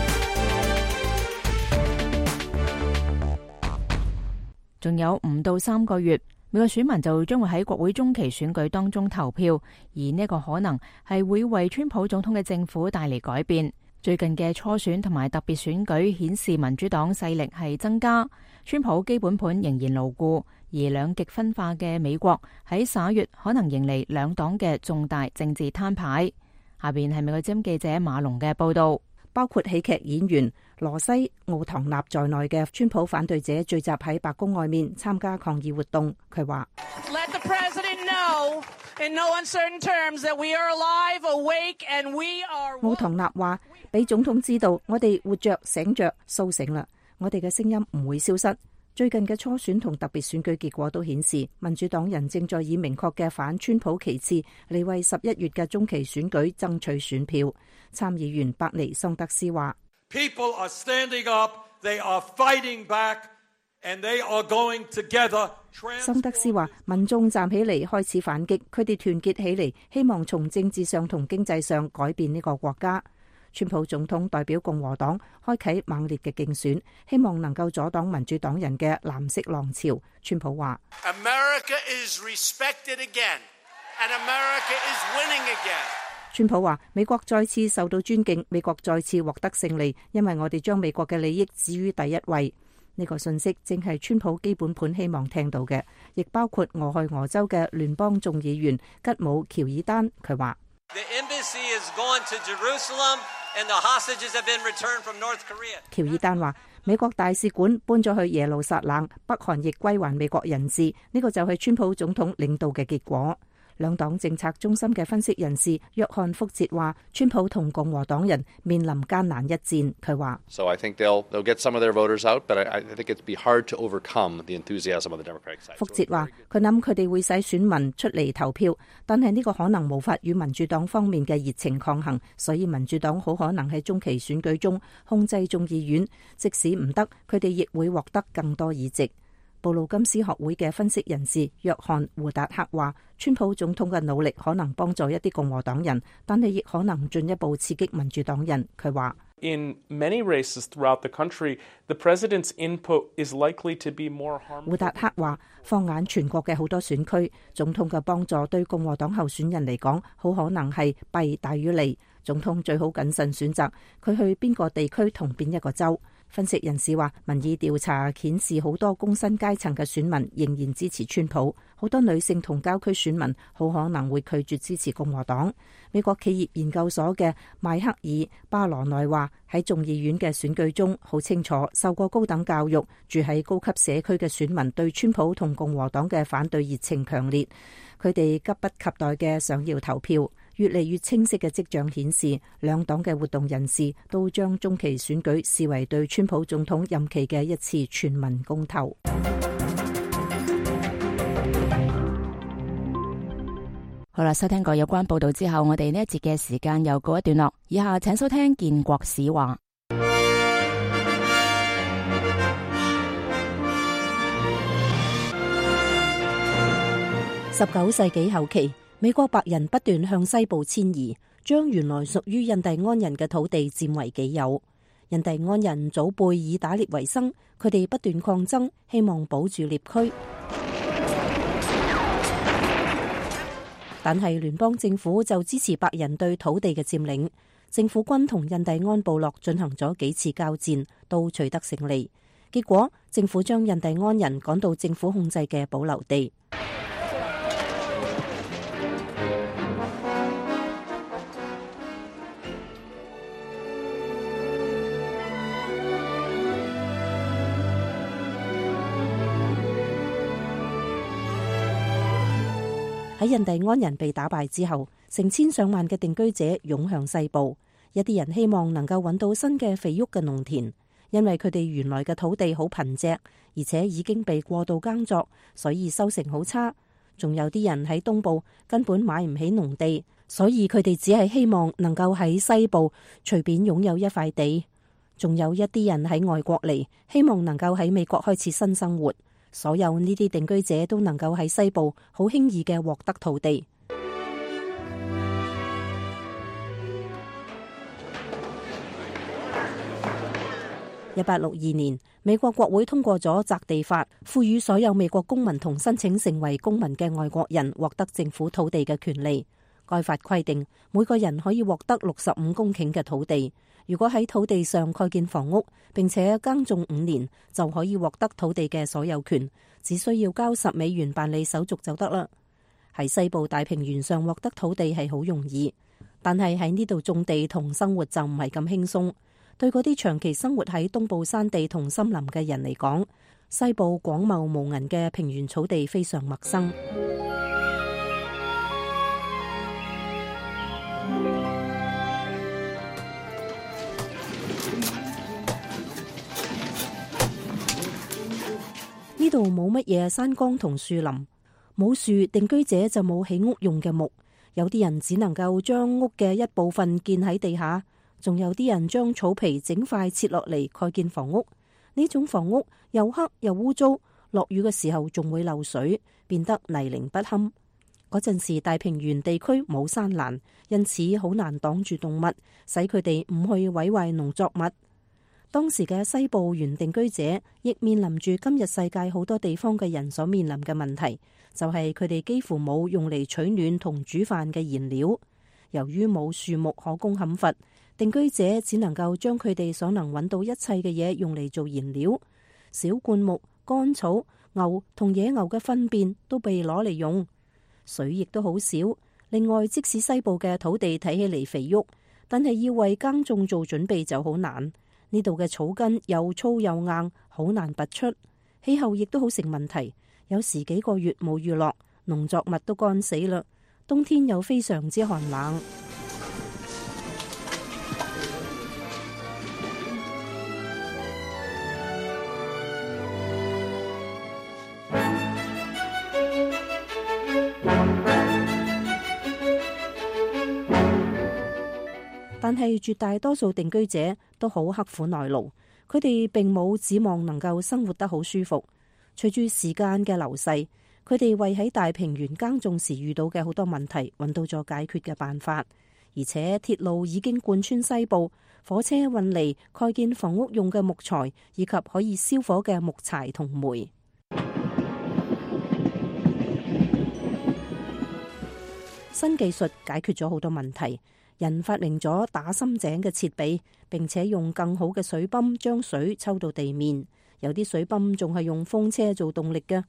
仲有唔到三個月，美國選民就將會喺國會中期選舉當中投票，而呢個可能係會為川普總統嘅政府帶嚟改變。最近嘅初選同埋特別選舉顯示民主黨勢力係增加，川普基本盤仍然牢固，而兩極分化嘅美國喺十一月可能迎嚟兩黨嘅重大政治攤牌。下邊係美國之音記者馬龍嘅報道。 包括喜劇演員羅西奧唐納在內嘅川普反對者聚集喺白宮外面參加抗議活動。佢話奧唐納話俾總統知道，我哋活着、醒着、蘇醒啦，我哋嘅聲音唔會消失。最近嘅初選同特別選舉結果都顯示，民主黨人正在以明確嘅反川普旗幟嚟為十一月嘅中期選舉爭取選票。參議員伯尼桑德斯話 ：People are standing up, they are fighting back, and they are going together. 桑德斯話：民眾站起嚟開始反擊，佢哋團結起嚟，希望從政治上同經濟上改變呢個國家。川普總統代表共和黨開啟猛烈嘅競選，希望能夠阻擋民主黨人嘅藍色浪潮。川普話：America is respected again, and America is winning again. 川普話：美國再次受到尊敬，美國再次獲得勝利，因為我哋將美國嘅利益置於第一位。 呢個信息正係川普基本盤希望聽到嘅，亦包括俄亥俄州嘅聯邦眾議員吉姆喬爾丹。佢話喬爾丹話美國大使館搬咗去耶路撒冷，北韓亦歸還美國人質，呢個就係川普總統領導嘅結果。兩黨政策中心嘅分析人士約翰福哲話，川普同共和黨人面臨艱難一戰。佢話 So I think they'll they'll get some of their voters out, but I, I think it'd be hard to overcome the enthusiasm of the Democratic side. 福哲話，佢諗佢哋會使選民出嚟投票，但係呢個可能無法與民主黨方面嘅熱情抗衡，所以民主黨好可能喺中期選舉中控制眾議院，即使唔得，佢哋亦會獲得更多議席。布魯金斯學會嘅分析人士約翰胡達克話，川普總統嘅努力可能幫助一啲共和黨人，但係亦可能進一步刺激民主黨人。佢話 In many races throughout the country, the president's input is likely to be more harmful. 胡達克話，放眼全國嘅好多選區，總統嘅幫助對共和黨候選人嚟講，好可能係弊大於利。總統最好謹慎選擇佢去邊個地區同邊一個州。分析人士話，民意調查顯示好多工薪階層嘅選民仍然支持川普，好多女性同郊區選民好可能會拒絕支持共和黨。美國企業研究所嘅邁克爾巴羅內話，喺眾議院嘅選舉中，好清楚受過高等教育、住喺高級社區嘅選民對川普同共和黨嘅反對熱情強烈，佢哋急不及待嘅想要投票。越嚟越清晰嘅跡象顯示，兩黨嘅活動人士都將中期選舉視為對川普總統任期嘅一次全民公投。 好啦，收聽過有關報道之後，我哋呢一節嘅時間又告一段落。以下請收聽建國史話。 十九世紀後期，美國白人不斷向西部遷移，將原來屬於印第安人嘅土地佔為己有。印第安人祖輩以打獵為生，佢哋不斷抗爭，希望保住獵區。但係聯邦政府就支持白人對土地嘅佔領，政府軍同印第安部落進行咗幾次交戰，都取得勝利。結果政府將印第安人趕到政府控制嘅保留地。喺印第安人被打敗之後，成千上萬嘅定居者湧向西部。一啲人希望能夠揾到新嘅肥沃嘅農田，因為佢哋原來嘅土地好貧瘠，而且已經被過度耕作，所以收成好差。仲有啲人喺東部根本買唔起農地，所以佢哋只係希望能夠喺西部隨便擁有一塊地。仲有一啲人喺外國嚟，希望能夠喺美國開始新生活。所有呢啲定居者都能夠喺西部好輕易嘅獲得土地。一八六二年，美國國會通過咗擇地法，賦予所有美國公民同申請成為公民嘅外國人獲得政府土地嘅權利。該法規定，每個人可以獲得六十五公頃嘅土地。如果喺土地上蓋建房屋，並且耕種五年，就可以獲得土地嘅所有權，只需要交十美元辦理手續就得啦。喺西部大平原上獲得土地係好容易，但係喺呢度種地同生活就唔係咁輕鬆。對嗰啲長期生活喺東部山地同森林嘅人嚟講，西部廣袤無垠嘅平原草地非常陌生。呢度冇乜嘢山崗同樹林，冇樹，定居者就冇起屋用嘅木。有啲人只能夠將屋嘅一部分建喺地下，仲有啲人將草皮整塊切落嚟蓋建房屋。呢種房屋又黑又污糟，落雨嘅時候仲會漏水，變得泥濘不堪。嗰陣時大平原地區冇山欄，因此好難擋住動物，使佢哋唔去毀壞農作物。當時嘅西部原定居者亦面臨住今日世界好多地方嘅人所面臨嘅問題，就係佢哋幾乎冇用嚟取暖同煮飯嘅燃料。由於冇樹木可供砍伐，定居者只能夠將佢哋所能揾到一切嘅嘢用嚟做燃料。 小灌木、乾草、牛同野牛嘅糞便都被攞嚟用。水亦都好少。另外，即使西部嘅土地睇起嚟肥沃，但係要為耕種做準備就好難。呢度嘅草根又粗又硬，好難拔出。氣候亦都好成問題，有時幾個月冇雨落，農作物都乾死啦。冬天又非常之寒冷。但係絕大多數定居者都好刻苦耐勞，佢哋並冇指望能夠生活得好舒服。隨住時間嘅流逝，佢哋為喺大平原耕種時遇到嘅好多問題揾到咗解決嘅辦法，而且鐵路已經貫穿西部，火車運嚟蓋建房屋用嘅木材，以及可以燒火嘅木柴同煤。新技術解決咗好多問題。人發明咗打深井嘅設備，並且用更好嘅水泵將水抽到地面。有啲水泵仲係用風車做動力嘅。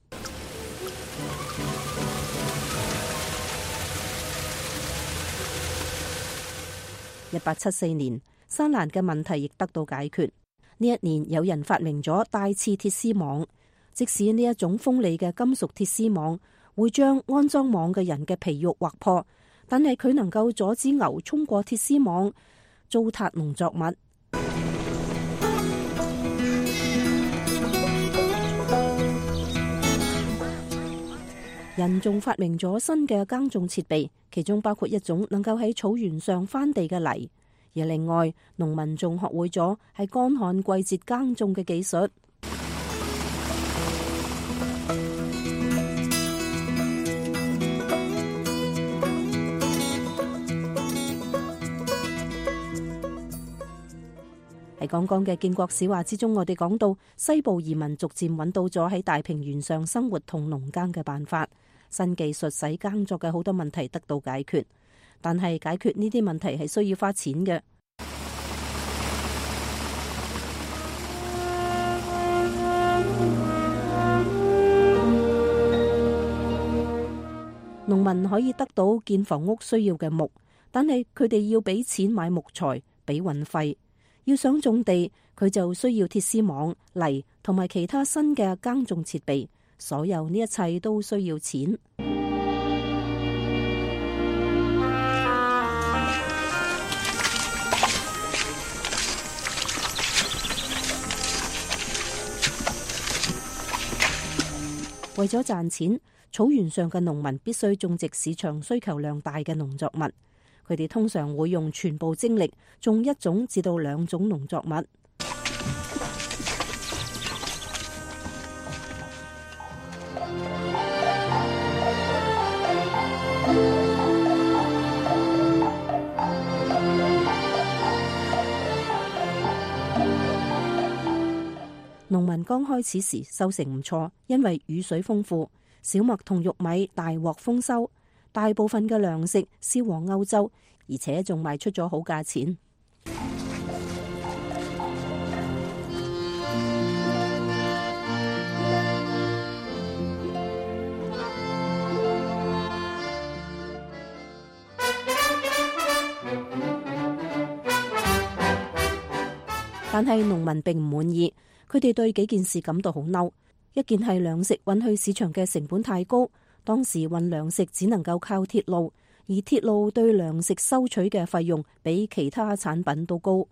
一八七四年，山蘭嘅問題亦得到解決。呢一年，有人發明咗帶刺鐵絲網，即使呢一種鋒利嘅金屬鐵絲網會將安裝網嘅人嘅皮肉劃破，但係佢能夠阻止牛衝過鐵絲網，糟蹋農作物。人仲發明咗新嘅耕種設備，其中包括一種能夠喺草原上翻地嘅犁。而另外，農民仲學會咗喺乾旱季節耕種嘅技術。喺剛剛嘅建國史話之中，我哋講到西部移民逐漸揾到咗喺大平原上生活同農耕嘅辦法。新技術使耕作嘅好多問題得到解決，但係解決呢啲問題係需要花錢嘅。農民可以得到建房屋需要嘅木，但係佢哋要俾錢買木材，俾運費。要想種地，佢就需要鐵絲網、犁同埋其他新嘅耕種設備。所有呢一切都需要錢。為咗賺錢，草原上嘅農民必須種植市場需求量大嘅農作物。佢哋通常會用全部精力種一種至到兩種農作物。農民剛開始時收成唔錯，因為雨水豐富，小麥同玉米大獲豐收，大部分嘅糧食銷往歐洲，而且仲賣出咗好價錢。但係農民並唔滿意。佢哋對幾件事感到好嬲，一件係糧食運去市場嘅成本太高，當時運糧食只能夠靠鐵路，而鐵路對糧食收取嘅費用比其他產品都高。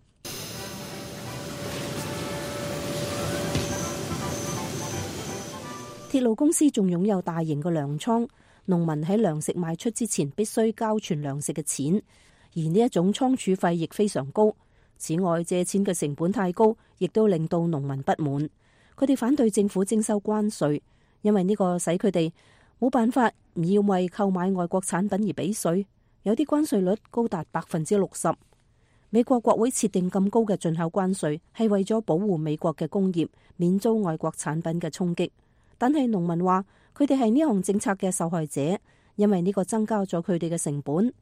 鐵路公司仲擁有大型嘅糧倉，農民喺糧食賣出之前必須交存糧食嘅錢，而呢一種倉儲費亦非常高。此外，借錢嘅成本太高，亦都令到農民不滿。佢哋反對政府徵收關稅，因為呢個使佢哋冇辦法唔要為購買外國產品而俾稅。有啲關稅率高達百分之六十。美國國會設定咁高嘅進口關稅，係為咗保護美國嘅工業免遭外國產品嘅衝擊。但係農民話，佢哋係呢項政策嘅受害者，因為呢個增加咗佢哋嘅成本。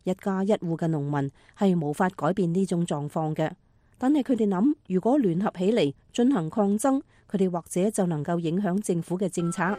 一家一戶嘅農民係無法改變呢種狀況嘅。但係佢哋諗，如果聯合起嚟進行抗爭，佢哋或者就能夠影響政府嘅政策。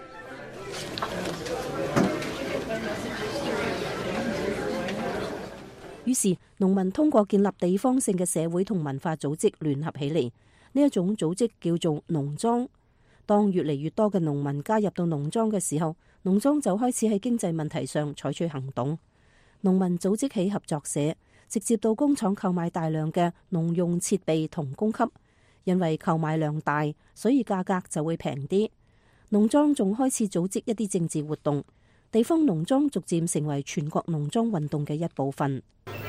於是農民通過建立地方性嘅社會同文化組織聯合起嚟，呢一種組織叫做農莊。當越嚟越多嘅農民加入到農莊嘅時候，農莊就開始喺經濟問題上採取行動。農民組織起合作社，直接到工廠購買大量嘅農用設備同供給，因為購買量大，所以價格就會平啲。農莊仲開始組織一啲政治活動，地方農莊逐漸成為全國農莊運動嘅一部分。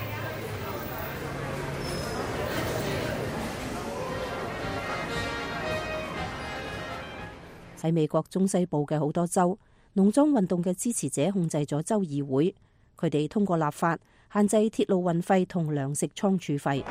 喺美國中西部嘅好多州，農莊運動嘅支持者控制咗州議會，佢哋通過立法限制鐵路運費同糧食倉儲費。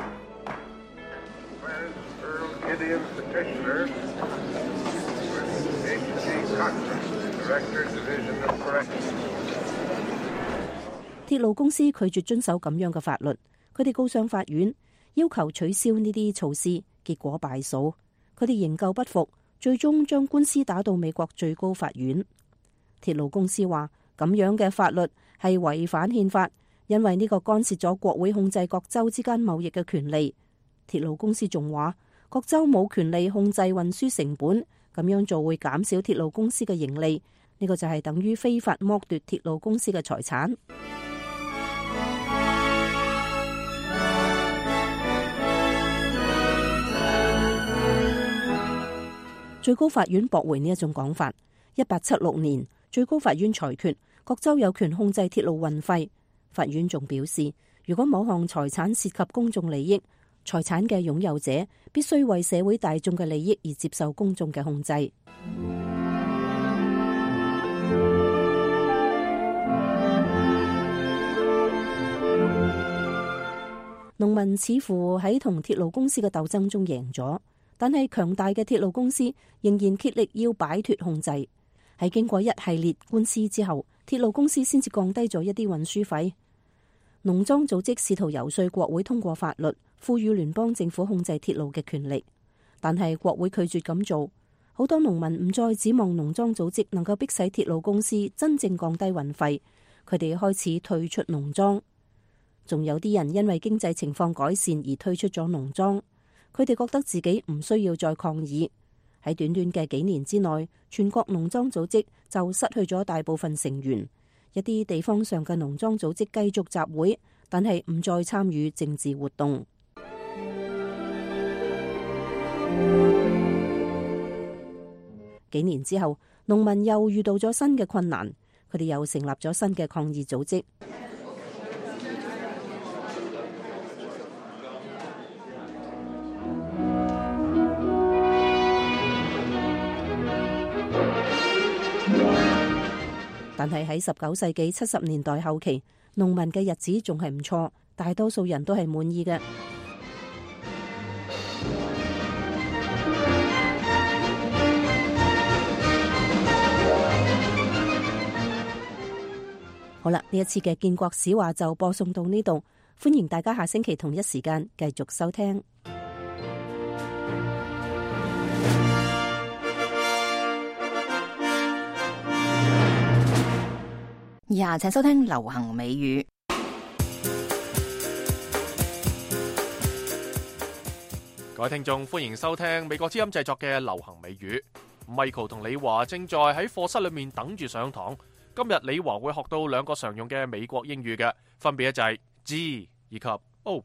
鐵路公司拒絕遵守咁樣嘅法律，佢哋告上法院，要求取消呢啲措施，結果敗訴。佢哋仍舊不服，最終將官司打到美國最高法院。鐵路公司話咁樣嘅法律係違反憲法，因為呢個干涉咗國會控制各州之間貿易嘅權利。鐵路公司仲話各州冇權利控制運輸成本，咁樣做會減少鐵路公司嘅盈利。呢個就係等於非法剝奪鐵路公司嘅財產。最高法院駁回呢一種講法。一八七六年，最高法院裁決各州有權控制鐵路運費。法院仲表示，如果某項財產涉及公眾利益，財產嘅擁有者必須為社會大眾嘅利益而接受公眾嘅控制。農民似乎喺同鐵路公司嘅鬥爭中贏咗，但係強大嘅鐵路公司仍然竭力要擺脫控制。喺經過一系列官司之後，鐵路公司先至降低咗一啲運輸費。農莊組織試圖遊說國會通過法律，賦予聯邦政府控制鐵路嘅權力，但係國會拒絕咁做。好多農民唔再指望農莊組織能夠迫使鐵路公司真正降低運費，佢哋開始退出農莊。仲有啲人因為經濟情況改善而退出咗農莊，佢哋覺得自己唔需要再抗議。喺短短嘅幾年之內，全國農莊組織就失去咗大部分成員。一啲地方上嘅農莊組織繼續集會，但係唔再參與政治活動。幾年之後，農民又遇到咗新嘅困難，佢哋又成立咗新嘅抗議組織。但係喺十九世紀七十年代後期，農民嘅日子仲係唔錯，大多數人都係滿意嘅。好啦，呢一次嘅建國史話就播送到呢度，歡迎大家下星期同一時間繼續收聽。 以下請收聽流行美語。 各位聽眾，歡迎收聽美國之音製作嘅流行美語。Michael 同李華正在喺課室裏面等住上堂。今日李華會學到兩個常用嘅美國英語嘅，分別就係 Gee 以及 Oh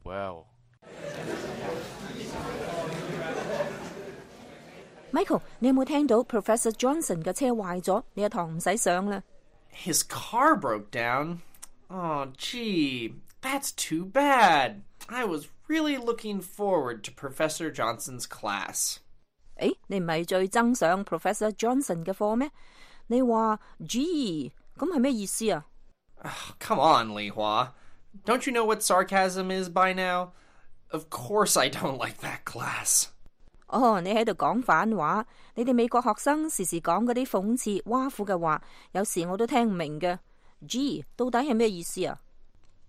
well。Michael， 你有冇聽到 Professor Johnson 嘅車壞咗？呢一堂唔使上啦。 His car broke down. Oh, gee, that's too bad. I was really looking forward to Professor Johnson's class. 誒，你唔係最憎上 Professor Johnson 嘅課咩？你話 gee， 咁係咩意思啊？ Come on, Li Hua. Don't you know what sarcasm is by now? Of course I don't like that class. 哦，你喺度講反話。你哋美國學生時時講嗰啲諷刺挖苦嘅話，有時我都聽唔明嘅。Gee，到底係咩意思啊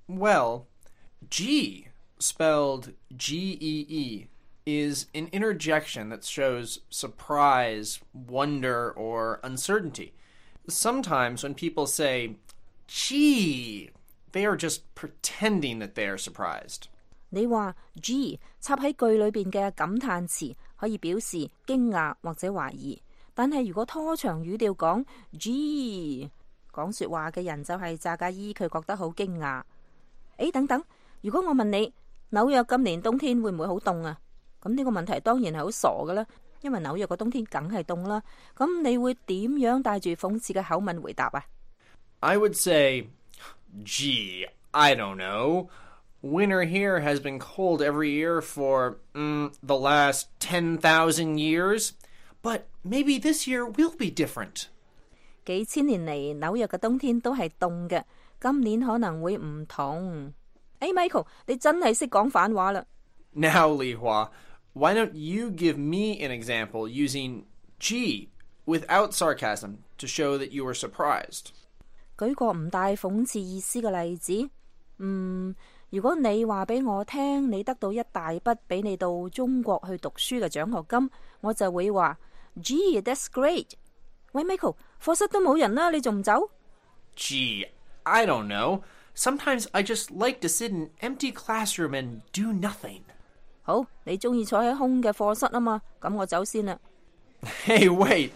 Well, Gee, spelled G E E, is an interjection that shows surprise, wonder, or uncertainty. Sometimes when people say, gee, they are just pretending that they are surprised. 你話 G 插喺句裏邊嘅感嘆詞可以表示驚訝或者懷疑，但係如果拖長語調講 G， 講說話嘅人就係詐假意，佢覺得好驚訝。誒，等等，如果我問你紐約今年冬天會唔會好凍啊？咁呢個問題當然係好傻㗎啦，因為紐約個冬天梗係凍啦。咁你會點樣帶住諷刺嘅口吻回答啊？ I would say, gee, I don't know. Winter here has been cold every year for mm, the last ten thousand years, but maybe this year will be different. 幾千年嚟紐約嘅冬天都係凍嘅，今年可能會唔同。誒 Michael， 你真係識講反話啦。 Now, Li Hua, why don't you give me an example using gee without sarcasm to show that you were surprised? 舉個唔帶諷刺意思嘅例子，嗯，如果你話俾我聽你得到一大筆俾你到中國去讀書嘅獎學金，我就會話 Gee, that's great. 喂 Michael， 課室都冇人啦，你仲唔走？ Gee, I don't know. Sometimes I just like to sit in an empty classroom and do nothing. 好，你中意坐喺空嘅課室啊嘛，咁我走先啦。 Hey, wait.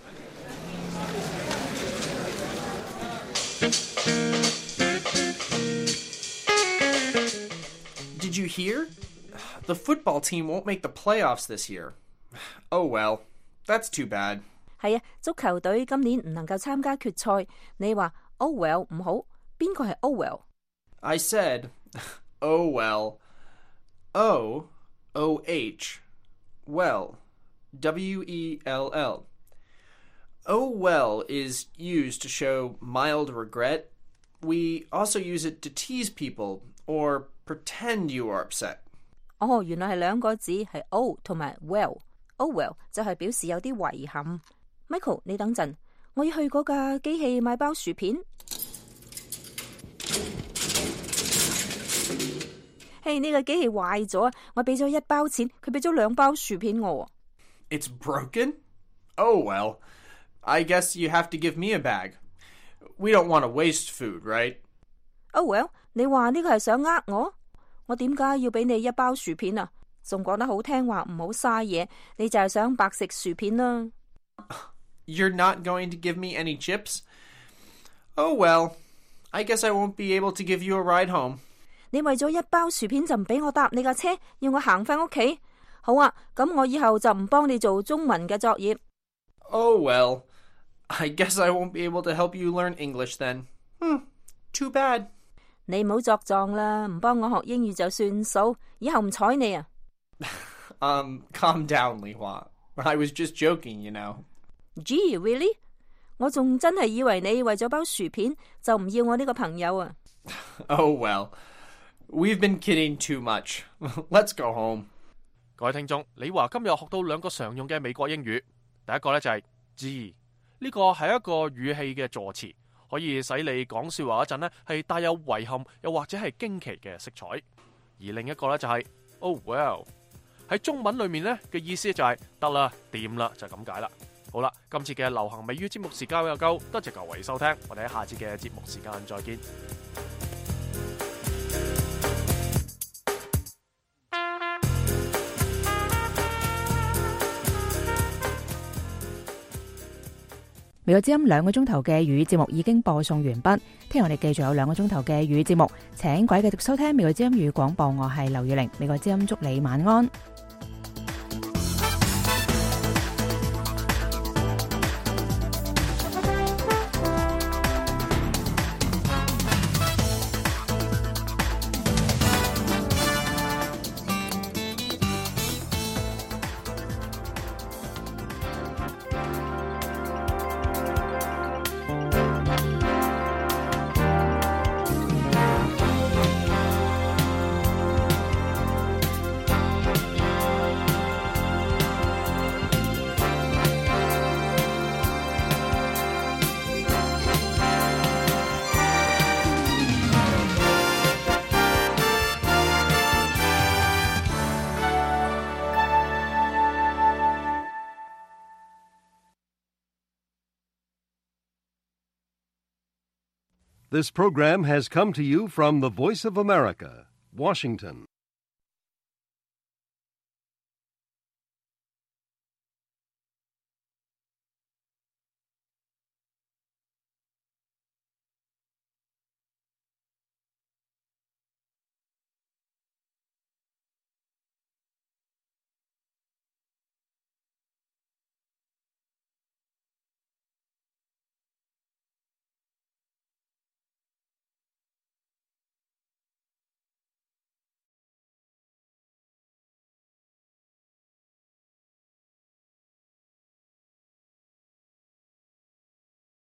Did you hear? The football team won't make the playoffs this year. Oh well, that's too bad. 係啊，足球隊今年唔能夠參加決賽。你話 Oh well 唔好，邊個係 Oh well？ I said, oh well. O, O H, well, W E L L. Oh well is used to show mild regret. We also use it to tease people or pretend you are upset. 哦，原來係兩個字，係 O 同埋 well。Oh well 就係表示有啲遺憾。Michael， 你等陣，我要去嗰架機器買包薯片。嘿，呢個機器壞咗，我俾咗一包錢，佢俾咗兩包薯片我。 It's broken? Oh well. I guess you have to give me a bag. We don't want to waste food, right? Oh well, 你話呢個係想呃我？我點解要俾你一包薯片啊？仲講得好聽話，唔好嘥嘢，你就係想白食薯片啦。 You're not going to give me any chips? Oh well, I guess I won't be able to give you a ride home. 你為咗一包薯片就唔俾我搭你架車，要我行返屋企？好啊，咁我以後就唔幫你做中文嘅作業。 Oh well, I guess I won't be able to help you learn English then. Hmm, too bad. 你唔好作狀啦，唔幫我學英語就算數，以後唔睬你啊。 um, calm down, Li Hua. I was just joking, you know. Gee, really? 我仲真係以為你為咗包薯片就唔要我呢個朋友啊。 Oh well, we've been kidding too much. Let's go home. 各位聽眾，李華今日學到兩個常用嘅美國英語。第一個咧就係 gee， 呢個係一個語氣嘅助詞，可以使你講說話嗰陣咧係帶有遺憾又或者係驚奇嘅色彩。而另一個咧就係 oh well， 喺中文裏面咧嘅意思就係得啦，掂啦，就咁解啦。好啦，今次嘅流行美語節目時間又夠，多謝各位收聽，我哋喺下次嘅節目時間再見。 美國之音兩個鐘頭嘅語節目已經播送完畢，聽日我哋繼續有兩個鐘頭嘅語節目，請各位繼續收聽美國之音語廣播，我係劉月玲，美國之音祝你晚安。 This program has come to you from the Voice of America, Washington.